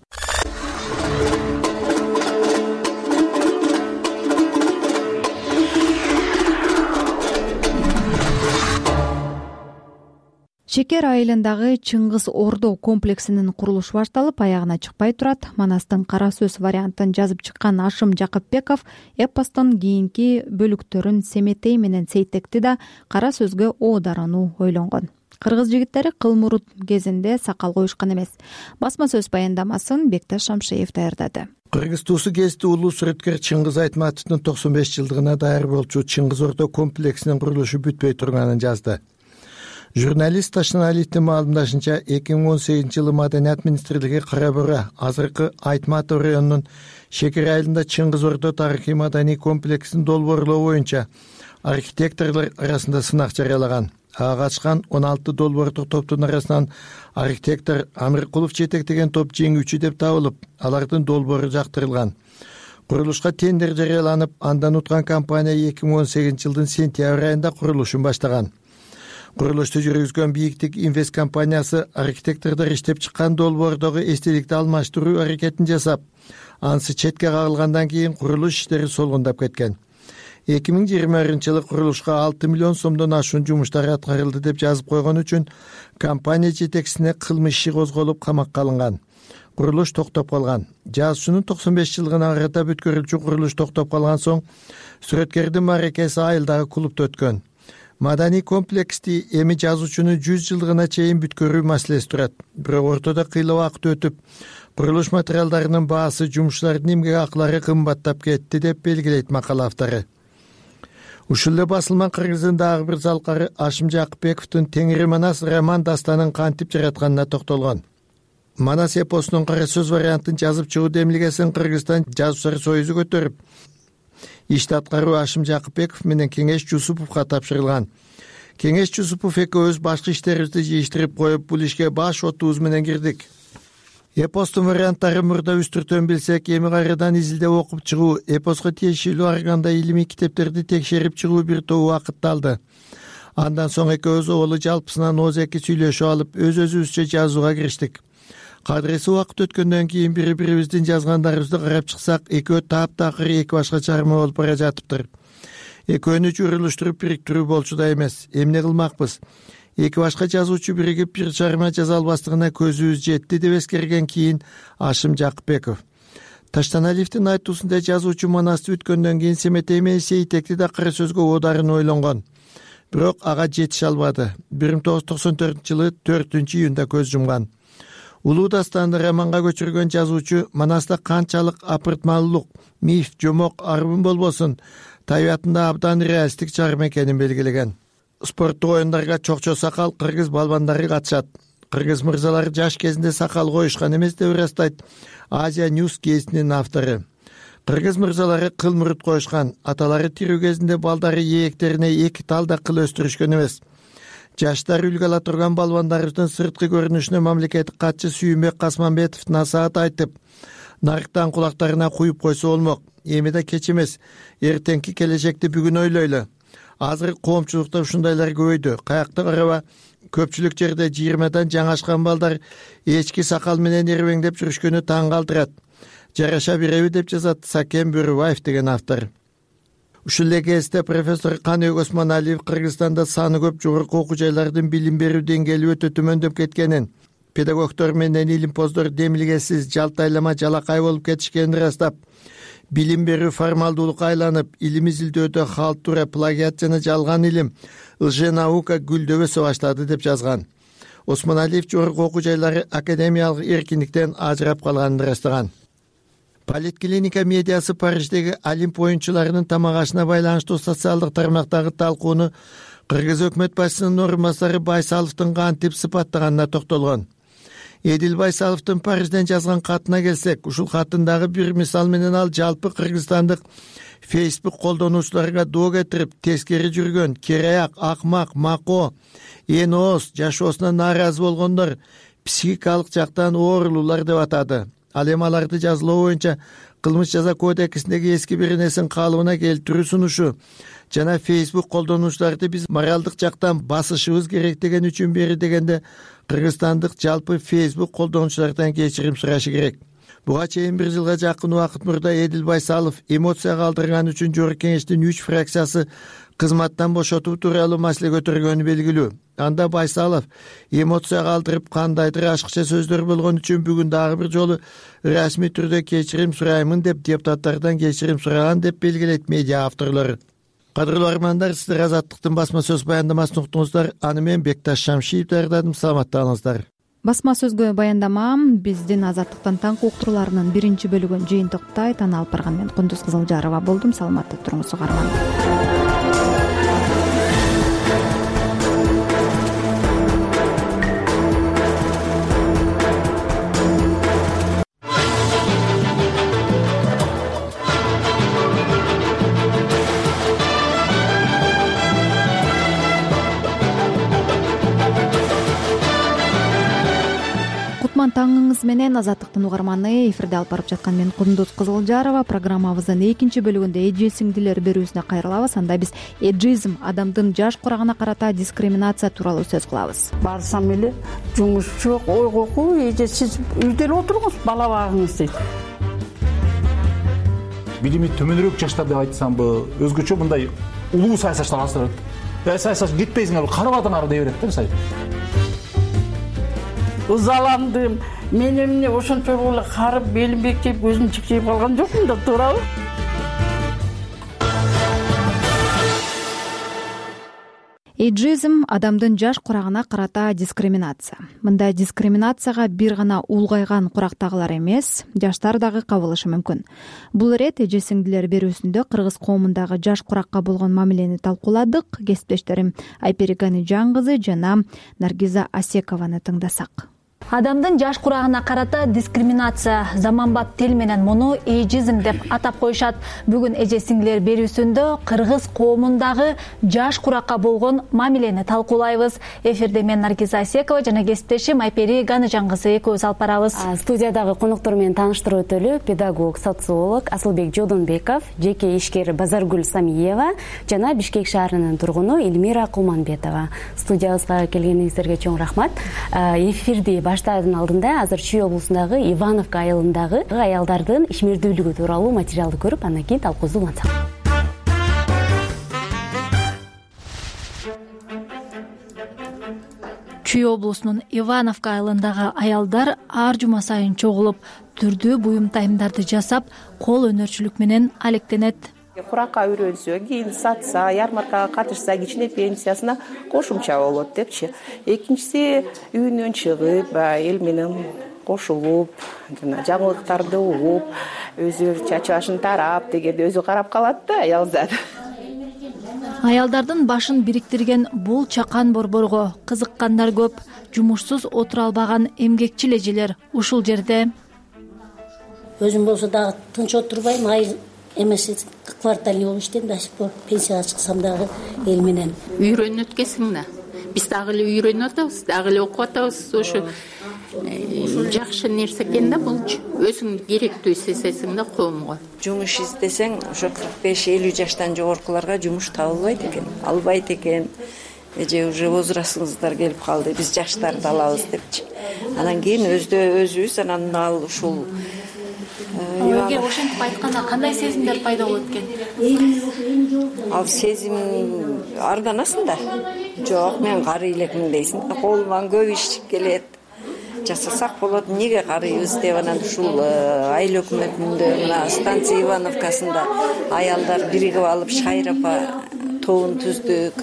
Чекер айылындагы Чыңгыз Ордо комплексинин курулушу башталып, аягына чыкпай турат. Манастын кара сөз вариантын жазып чыккан Ашым Жакыпбеков эпостун кийинки бөлүктөрүн Семетей менен Сейтекти да кара сөзгө оодарууну ойлонгон. Кыргыз жигиттери кылмурут кезинде сакал коюшкан эмес. Басма сөз баяндамасын Бекташ Шамшиев даярдады. Кыргыз туусу кезинде улуу сүрөткер Чыңгыз Айтматовдун 95 жылдыгына даяр болчу Чыңгыз Ордо комплексинин курулушу бүтпөй турганын жазды. Журналист Ташналиевдин маалымдашынча 2018 жылы Маданият министрлиги Кара-Бура, азыркы Айтматов районунун Шекер айылында Чыңгыз Ордо тарыхый маданий комплексин долбоорлоо боюнча архитекторлор арасында сынак жарыялаган. Ага катышкан 16 долбоордук топтун арасынан архитектор Амиркулов жетектеген топ жеңүүчү деп табылып, алардын долбоору жактырылган. Курулушка тендер жарыяланып, андан уткан компания 2018 жылдын сентябрь айында курулушун баштаган. Курулушту жүргүзгөн Бииктик Инвест компаниясы архитектордор иштеп чыккан долбоордогу эстеликти алмаштыруу аракетин жасап, анысы четке кагылгандан кийин курулуш иштери солгундап кеткен. 2020 жылы курулушка 6 миллион сомдон ашуун жумуштар аткарылды деп жазып койгон үчүн компания жетекчисине кылмыш иши козголуп камакка алынган. Курулуш токтоп калган. Жазуучунун 95 жылдыгына карата бүткөрүлчү курулуш токтоп калган соң сүрөткердин мааракеси айылдагы клубда өткөн. Маданий комплексти эми жазуучунун 100 жылдыгына чейин бүткөрүү маселеси турат. Бирок ортодо кыйла убакыт өтүп, курулуш материалдарынын баасы, жумушчулардын эмгек акылары кымбаттап кетти деп белгилейт макала автору. Ушул эле басылман кыргыздын дагы бир залкары Ашым Жакыпбековдун Теңири Манас роман дастанын кантип жаратканына токтолгон. Манас эпосунун кара сөз вариантын жазып чыгуу демилгесин Кыргызстан жазуучулар союзу көтөрүп, ишти аткаруу Ашым Жакыпбеков менен Кеңеш Жусуповго тапшырылган. Кеңеш Жусупов экөөбүз башкы иштерибизди жыйыштырып коюп, бул ишке баш отубуз менен кирдик. Эпостун варианттары мурда үстүртөн билсек, эми кайрадан изилдеп окуп чыгуу, эпоско тиешелүү ар кандай илимий китептерди текшерип чыгуу бир топ убакытты алды. Андан соң экөөбүз оболу жалпысынан ооз-эки сүйлөшүп алып, өз-өзүбүзчө жазууга кириштик. Кадырesi убакыт өткөндөн кийин бири-бирибиздин жазгандарыбызды карап чыксак, экөө таптакыр эки башка чарма болуп бара жатыптыр. Экөөнү журулуштуруп бириктирүү болчу да эмес. Эмне кылмакпыз? Эки башка жазуучу биригип бир чарма жаза албастыгына көзүбүз жетти деп эскерген кийин Ашым Жакыпбеков. Таштаналиевдин айтуусунда жазуучу манасты бүткөндөн кийин Семетей менен Сейтекти да кара сөзгө оодарын ойлонгон. Бирок ага жетише албады. 1994-жылы 4-июнда көз жумган. Улуу дастанды романга көчүргөн жазуучу манаста канчалык апыртмалуулук, миф, жомок, арбын болбосун, табиятында абдан реалисттик чарма экенин белгилеген. Спорттук оюндарга чокчо сакал кыргыз балбандары катышат. Кыргыз мырзалары жаш кезинде сакал коюшкан эмес деп ырастайт Азия News гезитинин автору. Кыргыз мырзалары кыл мурут коюшкан, аталары тирүү кезинде балдары ийектерине 2 талда кыл өстүрүшкөн эмес. Жаштар үлгү ала турган балбандарыбыздын сырткы көрүнүшүнө мамлекеттик катчы Сүйүнбек Касманбетов насаат айтып, нарыктан кулактарына куюп койсо болмок. Эми да кеч эмес, эртеңки келечекти бүгүн ойлойлу. Азыр коомчулукта ушундайлар көбөйдү. Каякта караба, көпчүлүк жерде 20дан жаңашкан балдар эчки сакал менен эрбеңдеп жүрүшкөнү таң калтырат. Жараша береби деп жазат Сакен Бөрүбаев деген автор. Ушул эле кезде профессор Каныбек Осмоналиев Кыргызстанда саны көп жогорку окуу жайлардын билим берүү деңгээли өтө төмөндөп кеткенин, педагогдор менен илимпоздор демилгесиз жалтайлама жалакай болуп кетишкенин ырастап, билим берүү формалдуулукка айланып, илим изилдөөдө халтура, плагиат жана жалган илим, лженаука гүлдөбөсө баштады деп жазган. Осмоналиев жогорку окуу жайлары академиялык эркиндиктен ажырап калганын ырастаган. Политклиника медиасы Париждеги Олимп оюнчуларынын тамак ашына байланыштуу социалдык тармактагы талкууну Кыргыз өкмөт башчысынын орун басары Байсаловдун кантип сыпаттаганына токтолгон. Эдил Байсаловдун Парижден жазган катына келсек, ушул катындагы бир мисал менен ал жалпы кыргызстандык Facebook колдонуучуларга доо кетирип, тескери жүргөн, кераяк, акмак, мако, эң ооз, жашоосуна нааразы болгондор психикалык жактан оорулуулар деп атады. Ал эми аларды жазылуу боюнча кылмыш жаза кодексиндеги эски бир нерсенин калыбына келтирүү сунушу жана Facebook колдонуучуларды биз моралдык жактан басышыбыз керек деген үчүн бери дегенде кыргызстандык жалпы Facebook колдонуучулардан кечирим сурашы керек. Буга чейин 1 жылга жакын убакыт мурда Эдил Байсалов эмоция калтырган үчүн Жогорку Кеңештин 3 фракциясы кызматтан бошотуу тууралуу маселе көтөргөнү белгилүү. Анда Байсалов эмоция калтырып кандайдыр ашыкча сөздөр болгон үчүн бүгүн дагы бир жолу расмий түрдө кечирим сураймын деп депутаттардан кечирим сураган деп белгилейт медиа авторлору. Кадырлуу армандар, сиздер Азаттыктын басма сөз баяндамасын уктуңуздар. Аны мен Бекташ Шамшиев даярдадым. Саламаттаңыздар. Басма сөзгө баяндама биздин Азаттыктын таңкы уктурууларынын 1-бөлүгүн жыйынтыктай алып барган мен Кундуз Кызылжарова болдум. Саламатта туруңуз угарман. Таңыңыз менен Азаттыктын угарманы, эфирде алып барып жаткан мен Кундуз Кызылжарова. Программабыздын 2-бөлүгүндө эжесиңдилер берүүсүнө кайрылабыз. Анда биз эджизм, адамдын жаш курагына карата дискриминация тууралуу сөз кылабыз. Барсам эле жумуш жок, ойгоку, эже сиз үйдө эле отуруңуз, бала багыңыз дейт. Билими төмөнүрөөк жаштар деп айтсамбы, өзгөчө мындай улуу саясатчылар астырат. Саясатчы кетпейсиңер, карап атыңар дей берет да мисалы. Ызаландым. Мен эмне ошончо эле карып, белим бекчейип, көзүм чикчейип калган жокмун да, туурабы? Эйджизм — адамдын жаш курагына карата дискриминация. Мындай дискриминацияга бир гана улгайган курактагылар эмес, жаштар дагы кабылышы мүмкүн. Бул ирет эжесиңдилер берүүсүндө кыргыз коомундагы жаш куракка болгон мамилени талкууладык. Кесиптештерим Айперигани Жан кызы жана Наргиза Асекованы тыңдасак. Адамдын жаш курагына карата дискриминация, заманбап тил менен муну эйджизм деп атап коюшат. Бүгүн эже сиңдилер берүүсүндө кыргыз коомундагы жаш куракка болгон мамилени талкуулайбыз. Эфирде мен Наргиз Айсекова жана кесиптешим Айпери Ганажан кызы экөөбүз алып барабыз. Студиядагы конуктор менен тааныштырып өтөлү. Педагог, социолог Асылбек Жодонбеков, жеке ишкер Базаргүл Самиева жана Бишкек шаарынын тургуну Эльмира Кулманбетова. Студиябызга келгениңиздерге чоң рахмат. Эфирди баштаардын алдында азыр Чүй облусундагы Ивановка айылындагы аялдардын ишмердүүлүгү тууралуу материалды көрүп, андан кийин талкуубузду улантсак. Чүй облусунун Ивановка айылындагы аялдар ар жума сайын чогулуп, түрдүү буюм тайымдарды жасап, кол өнөрчүлүк менен алектенет. Куракка үйрөнсө, кийин сатса, ярмаркага катышса, кичине пенсиясына кошумча болот депчи. Экинчиси үйүнөн чыгып, эл менен кошулуп, жаңылыктарды угуп, өзү чачы башын тарап дегенде өзү карап калат да аялзат. Аялдардын башын бириктирген бул чакан борборго кызыккандар көп. Жумушсуз отура албаган эмгекчил эжелер ушул жерде. Өзүм болсо дагы тынч отурбайм, айыл эмес квартальный болуп иштейм, до сих пор пенсияга чыксам дагы эл менен. Үйрөнүп өткөнсүң да. Биз дагы эле үйрөнүп атабыз, дагы эле окуп атабыз. Ошо жакшы нерсе экен да, бул өзүң керектүү сезесиң да коомго. Жумуш издесең, ошо 45-50 жаштан жогоркуларга жумуш табылбайт экен, албайт экен. Эже уже возрастыңыздар келип калды, биз жаштарды алабыз депчи. Анан кийин өзүбүз анан ал ушул Эгер ошентип айтканда кандай сезимдер пайда болот экен? Ал сезим арганасың да. Жок, мен карый элекмин дейсиң. Колуман көп иш келет. Жасасак болот, эмнеге карыйбыз деп анан ушул айыл өкмөтүндө мына станция Ивановкасында аялдар биригип алып Шайрапа тобун түздүк.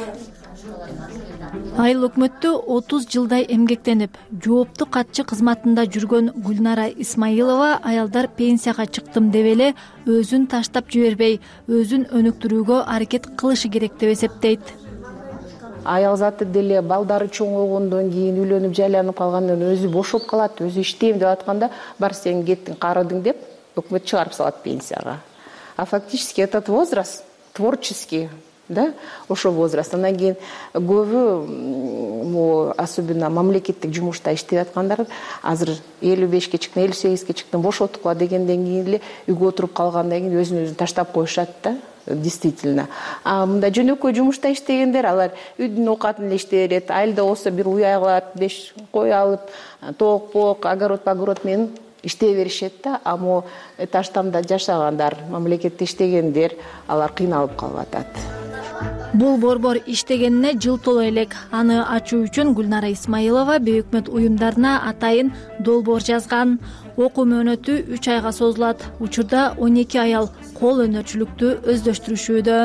Айыл өкмөттө 30 жылдай эмгектенип, жооптуу катчы кызматында жүргөн Гүлнара Исмаилова аялдар пенсияга чыктым деп эле өзүн таштап жибербей, өзүн өнүктүрүүгө аракет кылышы керек деп эсептейт. Аял заты деле балдары чоңойгондон кийин үйлөнүп жайланып калгандан өзү бошоп калат, өзү иштейм деп атканда бар сен кеттиң, карыдың деп өкмөт чыгарып салат пенсияга. А фактически этот возраст творческий, да, ошо возраст. Андан кийин көбү особенно мамлекеттик жумушта иштеп аткандар азыр 55-ке чыктым, 58-ке чыктым, бошотукпа дегенден кийин эле үйгө отуруп калгандан кийин өзүн таштап коюшат да. Действительно. А мында жөнөкөй жумушта иштегендер, алар үйдүн оокатын эле иштей берет. Айылда болсо бир уй алат, 5 кой алып, тоок, огород менен иштей беришет да. А мо таштамда жашагандар, мамлекетте иштегендер, алар кыйналып калып атат. Бул борбор иштегенине жыл толо элек. Аны ачуу үчүн Гүлнара Исмаилова бейөкмөт уюмдарына атайын долбоор жазган. Окуу мөөнөтү 3 айга созулат. Учурда 12 аял кол өнөрчүлүктү өздөштүрүшүүдө.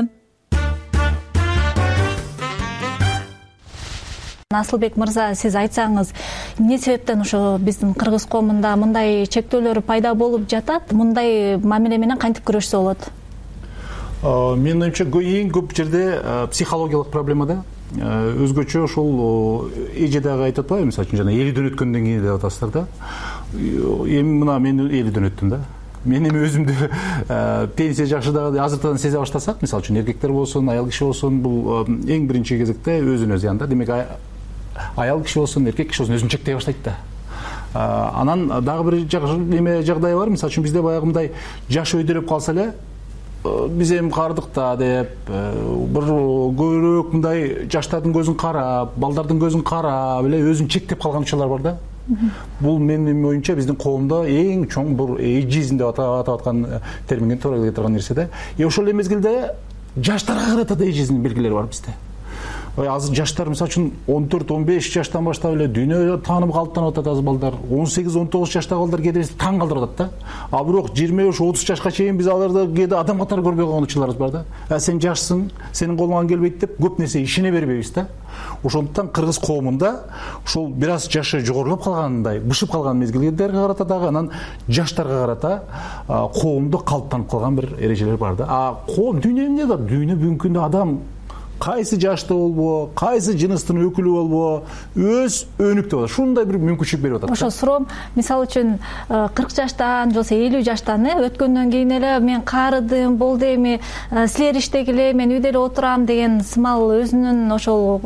Асылбек мырза, сиз айтсаңыз, эмне себептен ошо биздин кыргыз коомунда мындай чектөөлөр пайда болуп жатат? Мындай мамиле менен кантип күрөшсө болот? Менин оюмча эң көп жерде психологиялык проблема да. Өзгөчө ошол эже дагы айтып атпайбы, мисалы үчүн жана 50дөн өткөндөн кийин деп атасыздар да. Эми мына мен 50дөн өттүм да. Мен эми өзүмдү пенсия жакшы дагы азыртадан сезе баштасак, мисалы үчүн эркектер болсун, аял киши болсун, бул эң биринчи кезекте өзүнө зыян да. Демек аял киши болсун, эркек киши болсун өзүн чектей баштайт да. Анан дагы бир жагдай бар, мисалы үчүн бизде баягындай жаш өйдөлөп калса эле биз эми кардык да деп, бир көбүрөөк мындай жаштардын көзүн карап, балдардын көзүн карап эле өзүн чектеп калган учурлар бар да. Бул менин оюмча биздин коомдо эң чоң бир эйджизм деп атап аткан терминге туура келе турган нерсе да. Ошол эле мезгилде жаштарга карата да эйджизмдин белгилери бар бизде. Азыр жаштар мисалы үчүн 14-15 жаштан баштап эле дүйнө таанып калыптанып атат азыр балдар. 18-19 жаштагы балдар кээде бизди таң калтырып атат да. А бирок 25-30 жашка чейин биз аларды кээде адам катары көрбөй калган учурларыбыз бар да. Сен жашсың, сенин колуңан келбейт деп көп нерсе ишене бербейбиз да. Ошондуктан кыргыз коомунда ушул бир аз жашы жогорулап калгандай, бышып калган мезгилдерге карата дагы анан жаштарга карата коомдо калыптанып калган бир эрежелер бар да. А коом дүйнө эмне бар? Дүйнө бүгүнкү күндө адам кайсы жашта болбо, кайсы жыныстын өкүлү болбо, өз өнүктүп атат. Ушундай бир мүмкүнчүлүк берип атат. Ошо суроом, мисалы үчүн 40 жаштан же болбосо 50 жаштан өткөндөн кийин эле мен каарыдым, болду эми силер иштегиле, мен үйдө эле отурам деген сымал өзүнүн ошол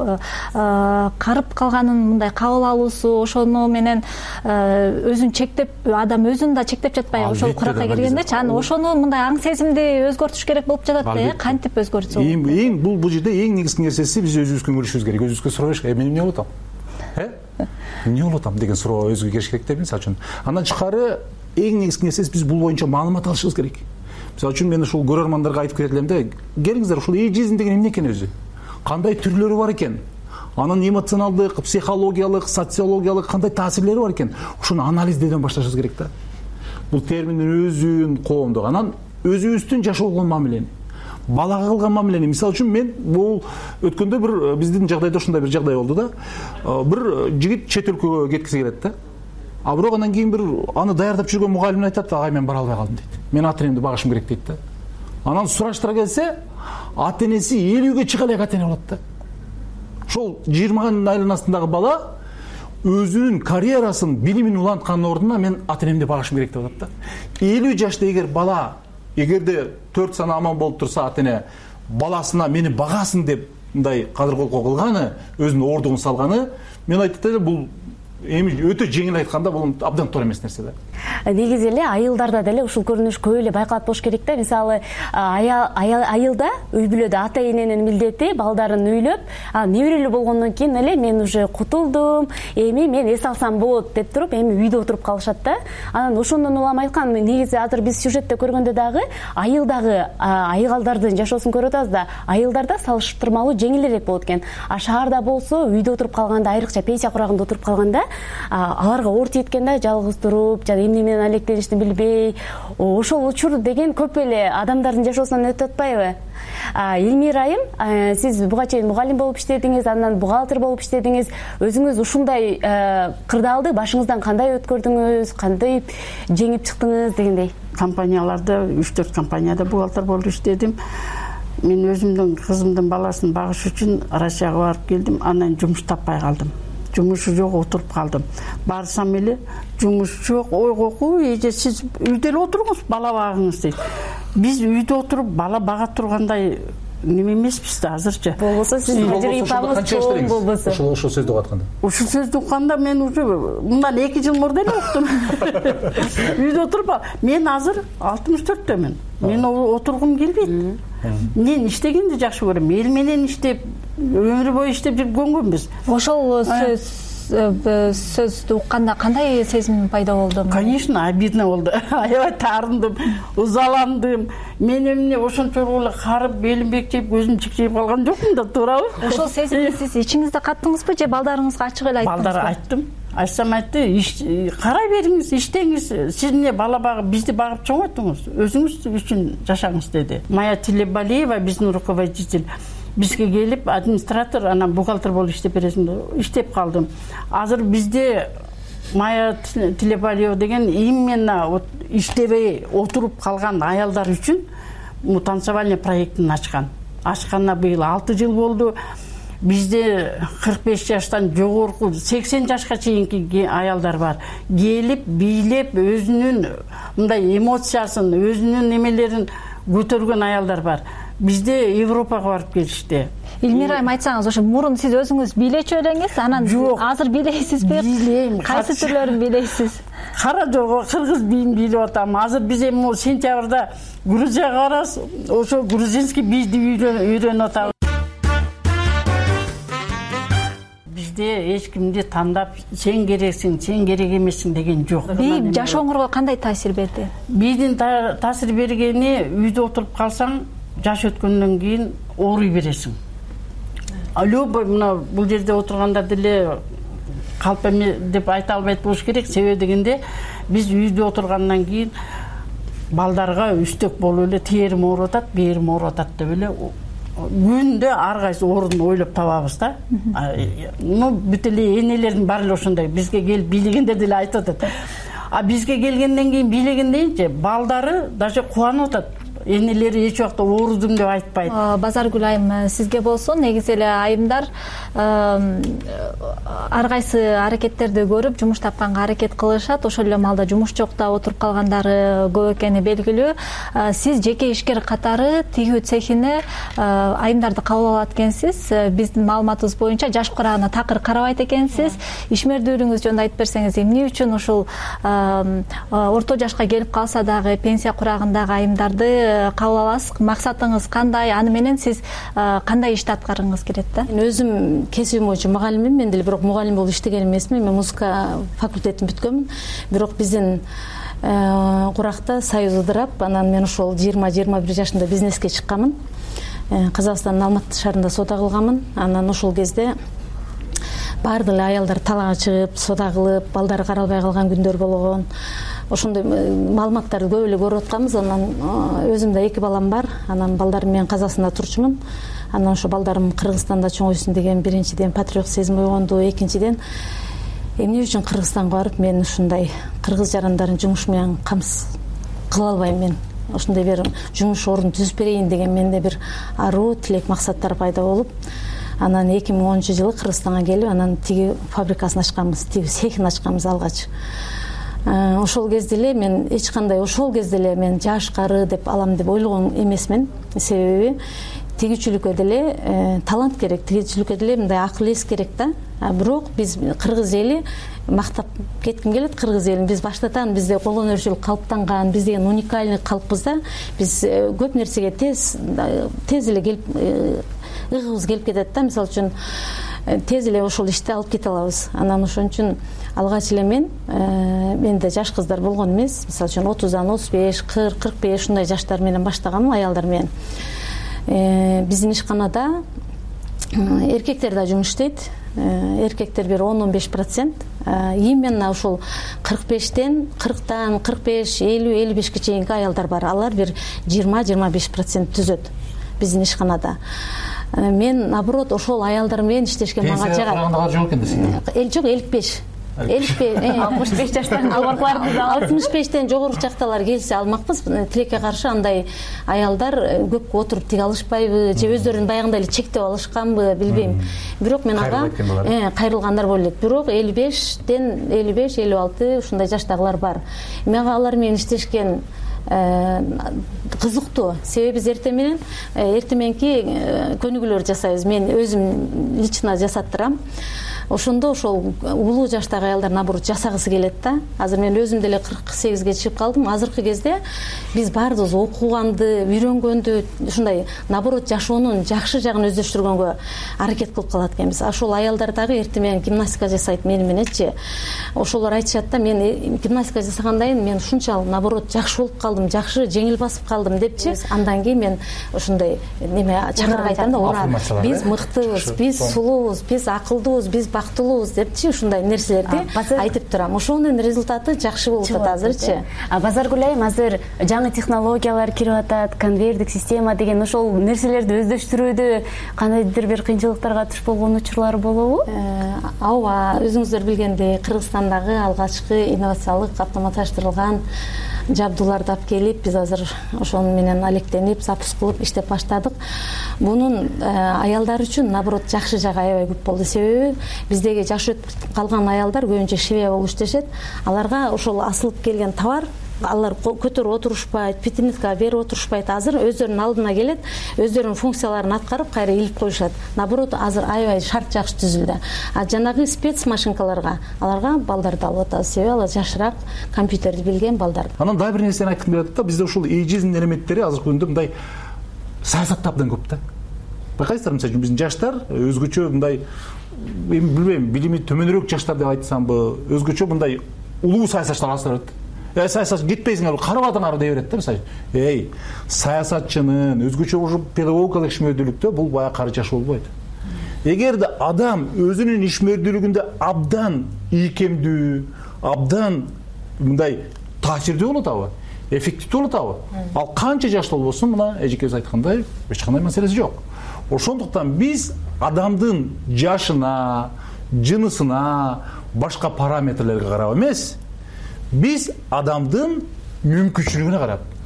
карып калганын мындай кабыл алуусу, ошону менен өзүн чектеп, адам өзүн да чектеп жатпайбы ошол куракка келгендечи. Анан ошону мындай аң сезимди өзгөртүш керек болуп жатат да, кантип өзгөртсө болот? Эң бул жерде эң негизги нерсеси биз өзүбүзгө көрүшүбүз керек. Өзүбүзгө сурабаш керек. Мен эмне болуп атам? Эмне болуп атам деген суроо өзүгө келиш керек деп, мисалы үчүн. Андан тышкары эң негизги нерсеси биз бул боюнча маалымат алышыбыз керек. Мисалы үчүн мен ушул көрөрмандарга айтып кетет элем да, келиңиздер, ушул эйджизм деген эмне экен өзү? Кандай түрлөрү бар экен? Анын эмоционалдык, психологиялык, социологиялык кандай таасирлери бар экен? Ушуну анализдөөдөн башташыбыз керек да. Бул терминдин өзүн, коомдук, анан өзүбүздүн жашоого мамилени, балага кылган мамилени. Мисалы үчүн мен бул өткөндө бир биздин жагдайда ушундай бир жагдай болду да. Бир жигит чет өлкөгө кеткиси келет да. А бирок андан кийин бир аны даярдап жүргөн мугалим айтат, агай мен бара албай калдым дейт. Мен ата энемди багышым керек дейт да. Анан сураштыра келсе, ата энеси 50-ге чыга элек ата эне болот да. Ошол 20 айланасындагы бала өзүнүн карьерасын, билимин уланткандын ордуна мен ата энемди багышым керек деп атат да. 50 жашта эгер бала, эгерде 4 саны аман болуп турса, ата эне баласына мени багасын деп мындай кадыр колкоо кылганы, өзүнүн ордугун салганы, мен айтат элем бул эми өтө жеңил айтканда бул абдан туура эмес нерсе да. Негизи эле айылдарда деле ушул көрүнүш көп эле байкалат болуш керек да. Мисалы айылда, үй бүлөдө ата эненин милдети балдарын үйлөп, неберелүү болгондон кийин эле мен уже кутулдум, эми мен эс алсам болот деп туруп, эми үйдө отуруп калышат да. Анан ошондон улам айткан, негизи азыр биз сюжетте көргөндө дагы айылдагы айгалдардын жашоосун көрүп атабыз да. Айылдарда салыштырмалуу жеңилирээк болот экен. А шаарда болсо үйдө отуруп калганда, айрыкча пенсия курагында отуруп калганда, аларга оор тиет экен да, жалгыз туруп, жана эмне менен алектеништи билбей. Ошол учур деген көп эле адамдардын жашоосунан өтүп атпайбы? Элмира айым, сиз буга чейин мугалим болуп иштедиңиз, андан бухгалтер болуп иштедиңиз. Өзүңүз ушундай кырдаалды башыңыздан кандай өткөрдүңүз, кандай жеңип чыктыңыз дегендей? Компанияларда 3-4 компанияда бухгалтер болуп иштедим. Мен өзүмдүн кызымдын баласын багыш үчүн Россияга барып келдим, анан жумуш таппай калдым. Жумушу жок, отуруп калдым. Барсам эле жумуш жок. Ойгоку, эже сиз үйдө эле отуруңуз, бала багыңыз дейт. Биз үйдө отуруп бала бага тургандай неме эмеспиз да азырчы. Болбосо сиз тажрыйбаңыз чоң болбосо. Ушул сөздү угатканда. Ушул сөздү укканда мен уже мындан 2 жыл мурда эле уктум. Үйдө отуруп, мен азыр 64төмүн. Мен отургум келбейт. Мен иштегенди жакшы көрөм. Эл менен иштеп, өмүр бою иштеп жүргөнбүз. Ошол сөздү укканда кандай сезим пайда болду? Конечно, обидно болду. Аябай таарындым, узаландым. Мен эмне ошончолук эле карып, белим бекчейип, көзүм чикчейип калган жокмун да, туурабы? Ошол сезимди сиз ичиңизде каттыңызбы же балдарыңызга ачык эле айттыңызбы? Балдарга айттым. Айтсам айтты, карай бериңиз, иштеңиз, сиз эмне бала багып, бизди багып чоңойттуңуз, өзүңүз үчүн жашаңыз деди. Майя Тилебалиева, биздин руководитель, бизге келип, администратор, анан бухгалтер болуп иштеп бересиң, иштеп калдым. Азыр бизде Майя Тилебалиева деген именно иштебей отуруп калган аялдар үчүн танцевальный проектин ачкан. Ачканына быйыл 6 жыл болду. Бизде 45 жаштан жогорку 80 жашка чейинки аялдар бар. Келип, бийлеп, өзүнүн мындай эмоциясын, өзүнүн немелерин көтөргөн аялдар бар. Бизде Европага барып келишти. Элмира айым, айтсаңыз, ошо мурун сиз өзүңүз бийлечү элеңиз, анан азыр бийлейсизби? Бийлейм. Кайсы түрлөрүн бийлейсиз? Кара жолго кыргыз бийин бийлеп атам. Азыр биз эми сентябрда Грузияга барабыз, ошо грузинский бийди үйрөнүп атабыз. Бизде эч кимди тандап, сен керексиң, сен керек эмессиң деген жок. Би жашооңорго кандай таасир берди? Бийдин таасир бергени, үйдө отуруп калсаң, жаш өткөндөн кийин ооруй бересиң. Любой мына бул жерде отургандар деле калп эме деп айта албайт болуш керек. Себеби дегенде биз үйдө отургандан кийин балдарга үстөк болуп эле терим ооруп атат, берим ооруп атат деп эле күндө ар кайсы орун ойлоп табабыз да. Бүт эле энелердин баары эле ошондой. Бизге келип бийлегендер деле айтып атат. А бизге келгенден кийин бийлегендейинчи балдары даже кубанып атат. энелери эч убакта ооруздум деп айтпайт. Базаргүл айым, сизге болсо негизи эле айымдар ар кайсы аракеттерди көрүп жумуш тапканга аракет кылышат. Ошол эле маалда жумуш жокта отуруп калгандары көп экени белгилүү. Сиз жеке ишкер катары тигүү цехине айымдарды кабыл алат экенсиз. Биздин маалыматыбыз боюнча жаш курагына такыр карабайт экенсиз. Ишмердүүлүгүңүз жөнүндө айтып берсеңиз, эмне үчүн ушул орто жашка келип калса дагы пенсия курагындагы айымдарды кабыл аласыз? Максатыңыз кандай? Аны менен сиз кандай ишти аткаргыңыз келет да? Мен өзүм кесибим боюнча мугалиммин. Мен деле бирок мугалим болуп иштеген эмесмин. Мен музыка факультетин бүткөнмүн. Бирок биздин куракта союз ыдырап, анан мен ошол 20-21 жашымда бизнеске чыкканмын. Казакстандын Алматы шаарында соода кылганмын. Анан ошол кезде баардык эле аялдар талаага чыгып, соода кылып, балдары каралбай калган күндөр болгон. Ошондой маалыматтарды көп эле көрүп атканбыз. Анан өзүм да 2 балам бар. Анан балдарым менен Казакстанда турчумун. Анан ошо балдарым Кыргызстанда чоңойсун деген биринчиден патриот сезим ойгонду, экинчиден эмне үчүн Кыргызстанга барып мен ушундай кыргыз жарандарын жумуш менен камсыз кыла албайм, мен ошондой бир жумуш орун түзүп берейин деген менде бир аруу тилек, максаттар пайда болуп, анан 2010-жылы Кыргызстанга келип, анан тиги фабрикасын ачканбыз, тиги цехин ачканбыз алгач. Ошол кезде эле мен эч кандай мен жаш кары деп алам деп ойлогон эмесмин. Себеби тигүүчүлүккө деле талант керек, тигүүчүлүккө деле мындай акыл эс керек да. Бирок биз кыргыз эли мактап кетким келет, кыргыз элин биз баштатан бизде кол өнөрчүлүк калыптанган, биз деген уникальный калкпыз да. Биз көп нерсеге тез эле келип ыгыбыз келип кетет да. Мисалы үчүн тез эле ошол ишти алып кете алабыз. Анан ошон үчүн алгач эле менде жаш кыздар болгон эмес. Мисалы үчүн 30дан 35, 40, 45 ушундай жаштар менен баштаганмын, аялдар менен. Биздин ишканада эркектер да жумуш иштейт. Эркектер бир 10-15%. Именно ошол 45тен 40тан 45, 50, 55ке чейинки аялдар бар. Алар бир 20-25% түзөт биздин ишканада. Мен наоборот ошол аялдар менен иштешке мага жагат. Пенсия жок экен Жок, 55. 65 жаштан жогоруларды да 65тен жогору жакталар келсе алмакпыз. Тилекке каршы андай аялдар көпкө отуруп тиге алышпайбы, же өздөрүн баягындай эле чектеп алышканбы, билбейм. Бирок мен ага кайрылгандар болуп элек. Бирок 55тен 55-56 ушундай жаштагылар бар. Мага алар менен иштешкен кызыктуу. Себеби биз эртеменки көнүгүүлөр жасайбыз. Мен өзүм лично жасап турам. Ошондо ошол улуу жаштагы аялдар наоборот жасагысы келет да. Азыр мен өзүм деле 48ге чыгып калдым. Азыркы кезде биз баардыгыбыз окуганды, үйрөнгөндү, ушундай наоборот жашоонун жакшы жагын өздөштүргөнгө аракет кылып калат экенбиз. Ошол аялдар дагы эртемен гимнастика жасайт мени мененчи. Ошолор айтышат да, мен гимнастика жасагандайын мен ушунчалык наоборот жакшы болуп калдым, жакшы жеңил басып калдым депчи. Андан кийин мен ушундай неме чакырып айтам да, ура, биз мыктыбыз, биз сулуубуз, биз акылдуубуз, биз бактылуубуз депчи, ушундай нерселерди айтып турам. Ошонун результаты жакшы болуп атат азырчы. Базаргүл айым, азыр жаңы технологиялар кирип атат, конвейердик система деген ошол нерселерди өздөштүрүүдө кандайдыр бир кыйынчылыктарга туш болгон учурлар болобу? Ооба, өзүңүздөр билгендей Кыргызстандагы алгачкы инновациялык автоматташтырылган жабдууларды алып келип, биз азыр ошону менен алектенип, запуск кылып иштеп баштадык. Бунун аялдар үчүн наоборот жакшы жагы аябай көп болду. Себеби биздеги жаш өтүп калган аялдар көбүнчө швея болуп иштешет. Аларга ошол асылып келген товар алар көтөрүп отурушпайт, питомникка берип отурушпайт. Азыр өздөрүнүн алдына келет, өздөрүнүн функцияларын аткарып кайра илип коюшат. Наоборот, азыр аябай шарт жакшы түзүлдү. Жанагы спец машинкаларга аларга балдарды алып атабыз. Себеби алар жашыраак, компьютерди билген балдар. Анан дагы бир нерсени айткым келет да, бизде ушул эйджизм элементтери азыркы күндө мындай саясатта абдан көп да. Байкайсыздар, мисалы үчүн биздин жаштар өзгөчө мындай, билбейм, билими төмөнүрөөк жаштар деп айтсамбы, өзгөчө мындай улуу саясатчылар алыштырат. Саясатчы кетпейсиңер, карап атыңар дей берет да, мисалы. Саясатчынын өзгөчө ушу педагогикалык ишмердүүлүктө бул баягы кары жаш болбойт. Эгерде адам өзүнүн ишмердүүлүгүндө абдан ийкемдүү, абдан мындай таасирдүү болуп атабы, эффективдүү болуп атабы, ал канча жаштуу болбосун, мына эжекебиз айткандай, эч кандай маселеси жок. Ошондуктан биз адамдын жашына, жынысына, башка параметрлерге карап эмес, биз адамдын мүмкүнчүлүгүнө карап,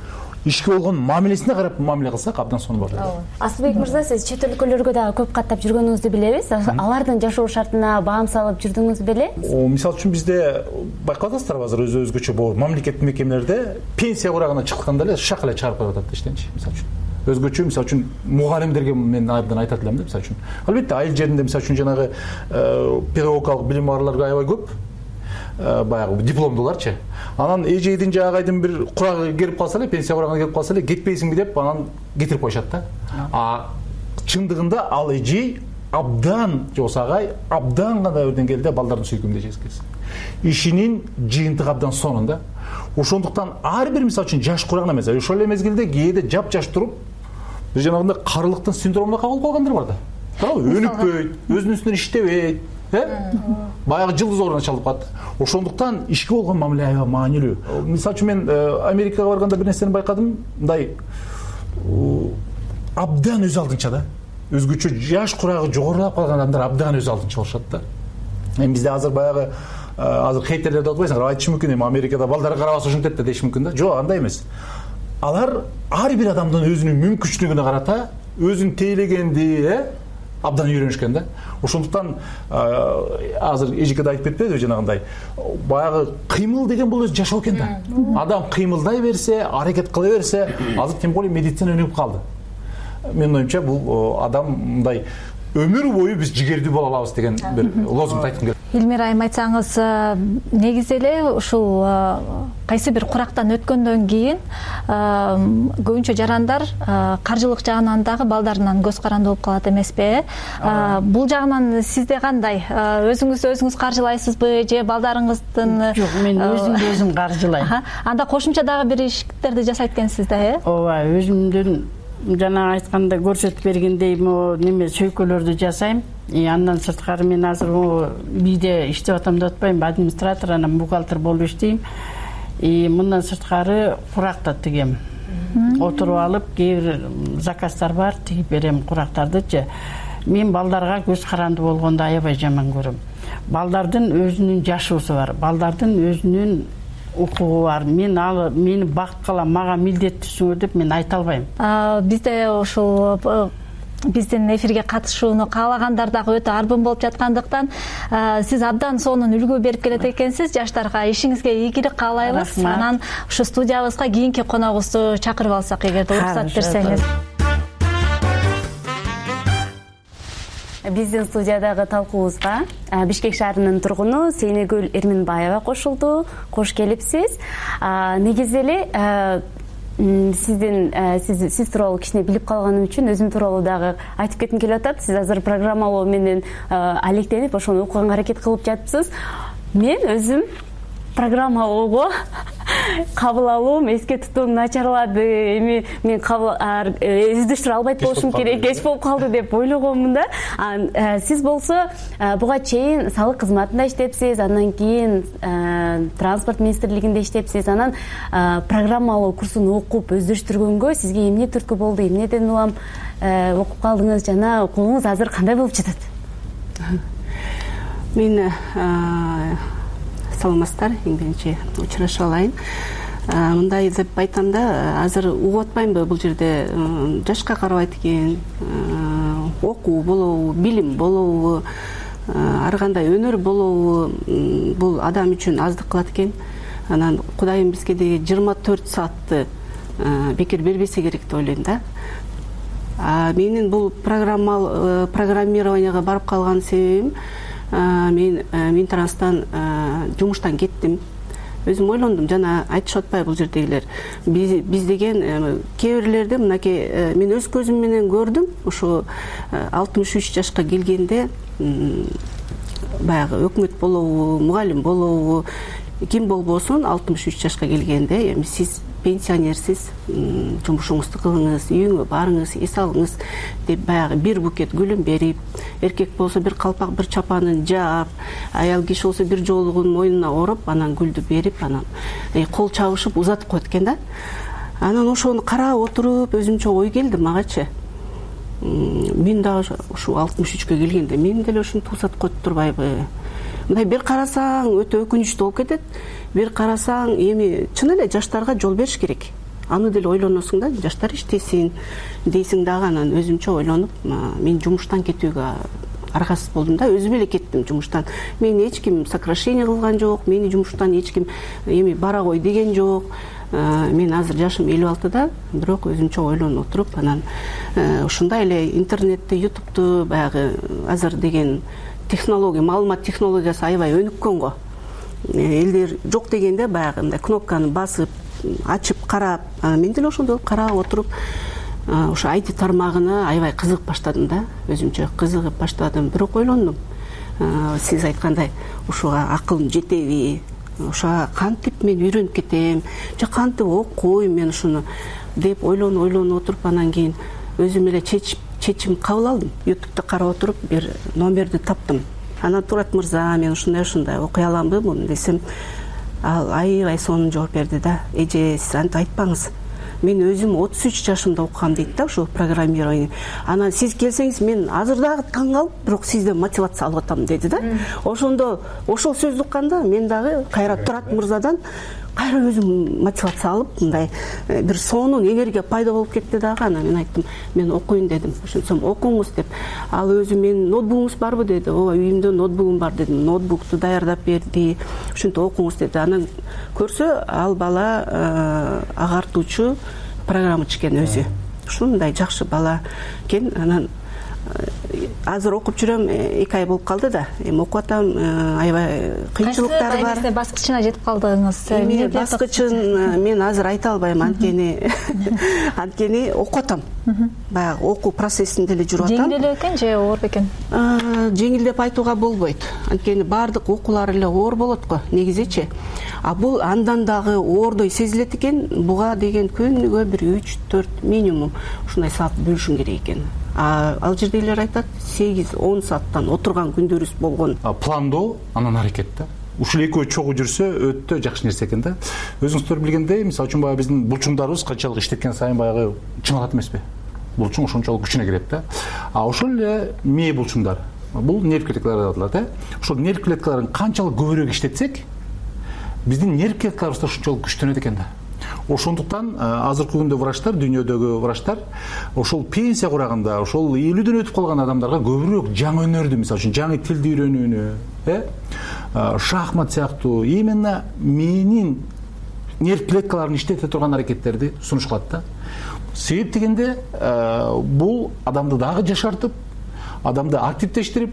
ишке болгон мамилесине карап мамиле кылсак абдан сонун болот. Асылбек мырза, сиз чет өлкөлөргө дагы көп каттап жүргөнүңүздү билебиз. Алардын жашоо шартына баам салып жүрдүңүз беле? Мисалы үчүн бизде байкап атасыздарбы, азыр өзгөчө бул мамлекеттик мекемелерде пенсия курагына чыкканда эле шак эле чыгарып коюп атат иштенчи. Мисалы үчүн өзгөчө, мисалы үчүн мугалимдерге мен абдан айтат элем да, мисалы үчүн. Албетте айыл жеринде мисалы үчүн жанагы педагогикалык билим барларга аябай көп. Баягы дипломдуларчы. Анан эжейдин жаагайдын бир курагы келип калса эле, пенсия курагына келип калса эле, кетпейсиңби деп анан кетирип коюшат да. Чындыгында ал эжей абдан жосагай, абдан гана өрдөн келди балдардын сүйкүмүндө жескес. Ишинин жыйынтыгы абдан сонун да. Ошондуктан ар бир мисалы үчүн жаш курагына эмес, ошол эле мезгилде кээде жап-жаш туруп, бир жанагындай карылыктын синдромуна кабылып калгандар бар да. Туурабы? Өнүкпөйт, өзүнүн үстүнөн иштебейт. Баягы жылдыз ордуна чалып калат. Ошондуктан ишке болгон мамиле аябай маанилүү. Мисалы үчүн мен Америкага барганда бир нерсени байкадым, мындай абдан өз алдынча да. Өзгөчө жаш курагы жогорулап калган адамдар абдан өз алдынча болушат да. Бизде азыр баягы азыр хейтерлерди отпойсуңар, айтышы мүмкүн, эми Америкада балдары карабаса ушинтет да деши мүмкүн да. Жок, андай эмес. Алар ар бир адамдын өзүнүн мүмкүнчүлүгүнө карата өзүн тейлегенди абдан үйрөнүшкөн да. Ошондуктан азыр эжеке да айтып кетпедиби жанагындай баягы кыймыл деген бул өзү жашоо экен да. Адам кыймылдай берсе, аракет кыла берсе, азыр тем более медицина өнүгүп калды. Менин оюмча бул адам мындай өмүр бою биз жигердүү боло алабыз деген бир лозунгду айткым келет. Элмира айым, айтсаңыз, негизи эле ушул кайсы бир курактан өткөндөн кийин көбүнчө жарандар каржылык жагынан дагы балдарынан көз каранды болуп калат эмеспи? Бул жагынан сизде кандай? Өзүңүз каржылайсызбы же балдарыңыздын? Жок, мен өзүмдү өзүм каржылайм. Анда кошумча дагы бир иштерди жасайт экенсиз да, ооба, өзүмдүн жана айтканда көрсөтүп бергендей неме сөйкөлөрдү жасайм. Андан сырткары мен азыр бийде иштеп атам деп атпайм, администратор, анан бухгалтер болуп иштейм. Мындан сырткары курак да тигем. Отуруп алып, кээ бир заказдар бар, тигип берем курактардычы. Мен балдарга көз каранды болгонду аябай жаман көрөм. Балдардын өзүнүн жашоосу бар, балдардын өзүнүн укугу бар. Мени бакыт кылам, мага милдеттүүсүңөр деп мен айта албайм. Бизде ушул биздин эфирге катышууну каалагандар дагы өтө арбын болуп жаткандыктан сиз абдан сонун үлгү берип келет экенсиз жаштарга. Ишиңизге ийгилик каалайбыз. Анан ушу студиябызга кийинки коногубузду чакырып алсак, эгерде уруксат берсеңиз. Биздин студиядагы талкуубузга Бишкек шаарынын тургуну Сейнегүл Эрминбаева кошулду. Кош келипсиз. Негизи эле сиз тууралуу кичине билип калганым үчүн өзүм тууралуу дагы айтып кетким келип атат. Сиз азыр программалоо менен алектенип ошону укуганга аракет кылып жатыпсыз. Мен өзүм программалоого кабыл алуум, эске тутуум начарлады. Эми мен издештире албайт болушум керек, кеч болуп калды деп ойлогонмун да. Сиз болсо буга чейин салык кызматында иштепсиз, андан кийин транспорт министрлигинде иштепсиз, анан программалоо курсун окуп өздөштүргөнгө сизге эмне түрткү болду, эмнеден улам окуп калдыңыз жана окууңуз азыр кандай болуп жатат? Мен саламатсыздар, эң биринчи учураша алайын. Мындай деп айтам да, азыр угуп атпаймынбы, бул жерде жашка карабайт экен, окуу болобу, билим болобу, ар кандай өнөр болобу, бул адам үчүн аздык кылат экен. Анан Кудайым бизге деги 24 саатты бекер бербесе керек деп ойлойм да. Менин бул программированияга барып калган себебим, мен Минтранстан жумуштан кеттим. Өзүм ойлондум, жана айтышып атпайбы бул жердегилер. Биз деген кээ бирлерде мынакей мен өз көзүм менен көрдүм. Ушу 63 жашка келгенде баягы өкмөт болобу, мугалим болобу, ким болбосун 63 жашка келгенде эми сиз пенсионерсиз, жумушуңузду кылыңыз, үйүңө барыңыз, эс алыңыз деп баягы бир букет гүлүн берип, эркек болсо бир калпак, бир чапанын жаап, аял киши болсо бир жоолугун мойнуна ороп, анан гүлдү берип, анан кол чабышып узатып коет экен да. Анан ошону карап отуруп, өзүмчө ой келди магачы. Мен дагы ушу 63-кө келгенде мен деле ушинтип узатып коюп турбайбы? Мындай бир карасаң өтө өкүнүчтүү болуп кетет. Бир карасаң эми чын эле жаштарга жол бериш керек. аны деле ойлоносуң да, жаштар иштесин дейсиң дагы. Анан өзүмчө ойлонуп, мен жумуштан кетүүгө аргасыз болдум да, өзүм эле кеттим жумуштан. Мени эч ким сокращение кылган жок, мени жумуштан эч ким эми бара кой деген жок. Мен азыр жашым 56-да, бирок өзүмчө ойлонуп отуруп, анан ушундай эле интернетти, ютубту, баягы азыр деген технология, маалымат технологиясы аябай өнүккөн го. Элдер жок дегенде баягы мындай кнопканы басып, ачып карап, мен деле ошондой карап отуруп, ошо IT тармагына аябай кызыгып баштадым да, өзүмчө кызыгып баштадым. Бирок ойлондум, сиз айткандай, ушуга акылым жетеби, ошо кантип мен үйрөнүп кетем, же кантип окуйм мен ушуну деп ойлонуп отуруп, анан кийин өзүм эле чечим кабыл алдым. YouTube'да карап отуруп бир номерди таптым. Анан Турат мырза, мен ушундай окуй аламбы муну десем, ал аябай сонун жооп берди да. Эже, сиз антип айтпаңыз. Мен өзүм 33 жашымда окугам дейт да, ушул программирование. Анан сиз келсеңиз, мен азыр дагы таң калып, бирок сизден мотивация алып атам деди да. Ошондо ошол сөздү укканда мен дагы кайра Турат мырзадан кайра өзүм мотивация алып, мындай бир сонун энергия пайда болуп кетти дагы. Анан мен айттым, мен окуйн дедим. Ошентсем окуңуз деп. Ал өзү мен ноутбугуңуз барбы деди. Ооба, үйүмдө ноутбугум бар дедим. Ноутбукту даярдап берди. Ошентип окуңуз деди. Анан көрсө, ал бала агартуучу, программачы экен өзү. Ушундай жакшы бала экен. Анан азыр окуп жүрөм, 2 ай болуп калды да. Эми окуп атам, аябай кыйынчылыктар бар. Кайсы баскычына жетип калдыңыз? Эми баскычын мен азыр айта албайм, анткени окуп атам. Баягы окуу процессинде эле жүрүп атам. Жеңил эле экен же оор бекен? Жеңил деп айтууга болбойт. Анткени баардык окуулар эле оор болот го, негизичи. А бул андан дагы оордой сезилет экен. Буга деген күнүгө бир 3-4 минимум ушундай саат бөлүшүң керек экен. Ал жердегилер айтат, 8-10 сааттан отурган күндөрүбүз болгон. Пландоо, анан аракет да. Ушул экөө чогуу жүрсө өтө жакшы нерсе экен да. Өзүңүздөр билгендей, мисалы үчүн баягы биздин булчуңдарыбыз канчалык иштеткен сайын баягы чыңалат эмеспи? Булчуң ошончолук күчүнө кирет да. Ошол эле мээ булчуңдар. Бул нерв клеткалары деп аталат, Ошол нерв клеткаларын канчалык көбүрөөк иштетсек, биздин нерв клеткаларыбыз ошончолук күчтөнөт экен да. Ошондуктан азыркы күндө врачтар, дүйнөдөгү врачтар ошол пенсия курагында, ошол 50дөн өтүп калган адамдарга көбүрөөк жаңы өнөрдү, мисалы үчүн жаңы тилди үйрөнүүнү, шахмат сыяктуу именно мээнин нерв клеткаларын иштете турган аракеттерди сунуш кылат да. Себеп дегенде бул адамды дагы жашартып, адамды активдештирип,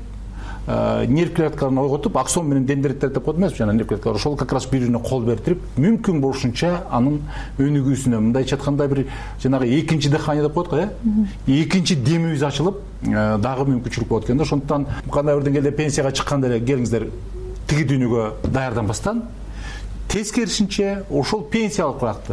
нерв клеткаларын ойготуп, аксон менен дендриттерди деп коет эмеспи, жана нерв клеткалар ошол как раз бири-бирине кол берип, мүмкүн болушунча анын өнүгүүсүнө, мындайча айтканда бир жанагы экинчи дыхание деп коет го, экинчи демибиз ачылып, дагы мүмкүнчүлүк болот экен да. Ошондуктан кандай бир деңгээлде пенсияга чыкканда эле келиңиздер тиги дүйнөгө даярданбастан, тескерисинче ошол пенсиялык куракты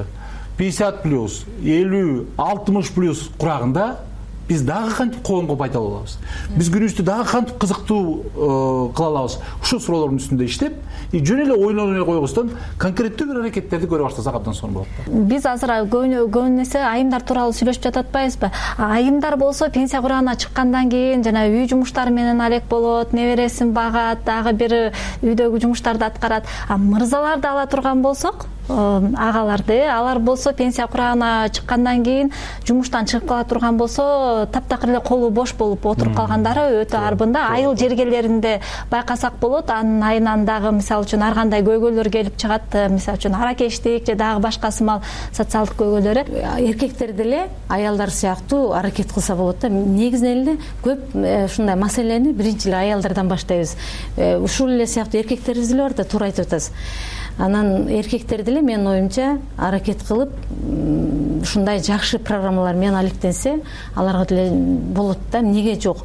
50+, 50, 60+ курагында биз дагы кантип коомго пайдалуу алабыз, биз күнүбүздү дагы кантип кызыктуу кыла алабыз, ушул суроолордун үстүндө иштеп, жөн эле ойлонуп эле койбостон конкреттүү бир аракеттерди көрө баштасак абдан сонун болот да. Биз азыр көбүн эсе айымдар тууралуу сүйлөшүп жатып атпайбызбы? Айымдар болсо пенсия курагына чыккандан кийин жана үй жумуштары менен алек болот, небересин багат, дагы бир үйдөгү жумуштарды аткарат. Мырзаларды ала турган болсок, агаларды, алар болсо пенсия курагына чыккандан кийин жумуштан чыгып кала турган болсо, таптакыр эле колу бош болуп отуруп калгандары өтө арбын да. Айыл жергелеринде байкасак болот, анын айынан дагы мисалы үчүн ар кандай көйгөйлөр келип чыгат, мисалы үчүн аракештик же дагы башка сымал социалдык көйгөйлөр. Эркектер деле аялдар сыяктуу аракет кылса болот да. Негизинен эле көп ушундай маселени биринчи эле аялдардан баштайбыз. Ушул эле сыяктуу эркектерибиз деле бар да, туура айтып атасыз. Анан эркектер деле менин оюмча аракет кылып, ушундай жакшы программалар менен алектенсе, аларга деле болот да. Эмнеге жок?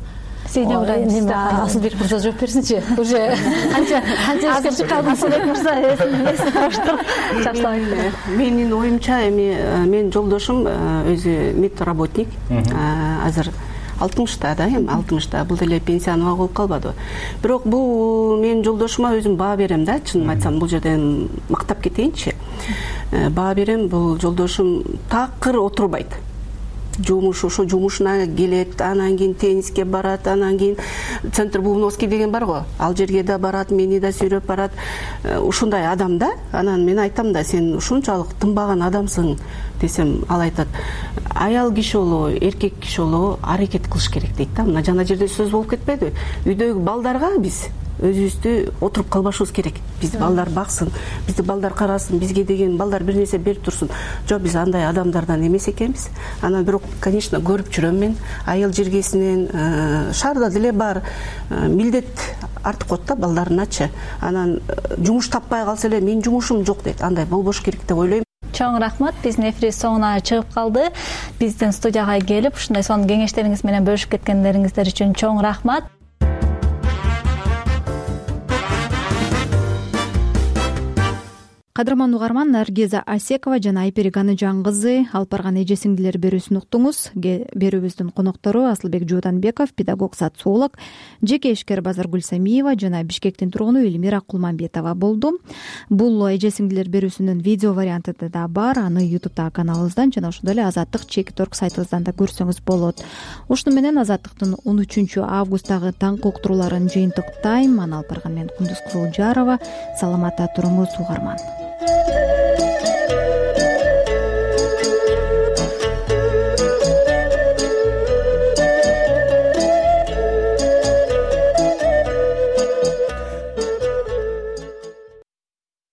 Асылбек мырза жооп берсинчи. Уже канча эскер чыккан Асылбек мырза менин оюмча, эми менин жолдошум өзү медработник, азыр 60-та да, эми 60-та, бул деле пенсионерга болуп калбады. Бирок бул менин жолдошума өзүм баа берем да, чынын айтсам, бул жерден мактап кетейинчи. Баа берем, бул жолдошум такыр отурбайт. жумуш ошо жумушуна келет, анан кийин тенниске барат, анан кийин центр Бубновский деген бар го, ал жерге да барат, мени да сүйрөп барат. Ушундай адам да. Анан мен айтам да, сен ушунчалык тынбаган адамсың десем, ал айтат, аял киши болобу, эркек киши болобу аракет кылыш керек дейт да. Мына жана жерде сөз болуп кетпедиби? Үйдөгү балдарга биз өзүбүздү отуруп калбашыбыз керек. Бизди балдар баксын, бизди балдар карасын, бизге деген балдар бир нерсе берип турсун. Жок, биз андай адамдардан эмес экенбиз. Анан бирок, конечно, көрүп жүрөм мен айыл жергесинен, шаарда деле бар, милдет артып коет да балдарыначы. Анан жумуш таппай калса эле менин жумушум жок дейт. Андай болбош керек деп ойлойм. Чоң рахмат. Биздин эфир соңуна чыгып калды. Биздин студияга келип, ушундай сонун кеңештериңиз менен бөлүшүп кеткендериңиздер үчүн чоң рахмат. Кадырман угарман, Наргиза Асекова жана Айпери Ганычан кызы алып барган эже сиңдилер берүүсүн уктуңуз. Берүүбүздүн коноктору Асылбек Жууданбеков, педагог, социолог, жеке ишкер Базаргүл Самиева жана Бишкектин тургуну Элмира Кулманбетова болду. Бул эже сиңдилер берүүсүнүн видео варианты да бар. Аны YouTube'дагы каналыбыздан жана ошондой эле Азаттык Чекит.org сайтыбыздан да көрсөңүз болот. Ушуну менен Азаттыктын 13 августтагы таңкы уктурууларын жыйынтыктайм. Аны алып барган мен Кундуз Кызылжарова. Саламатта туруңуз угарман.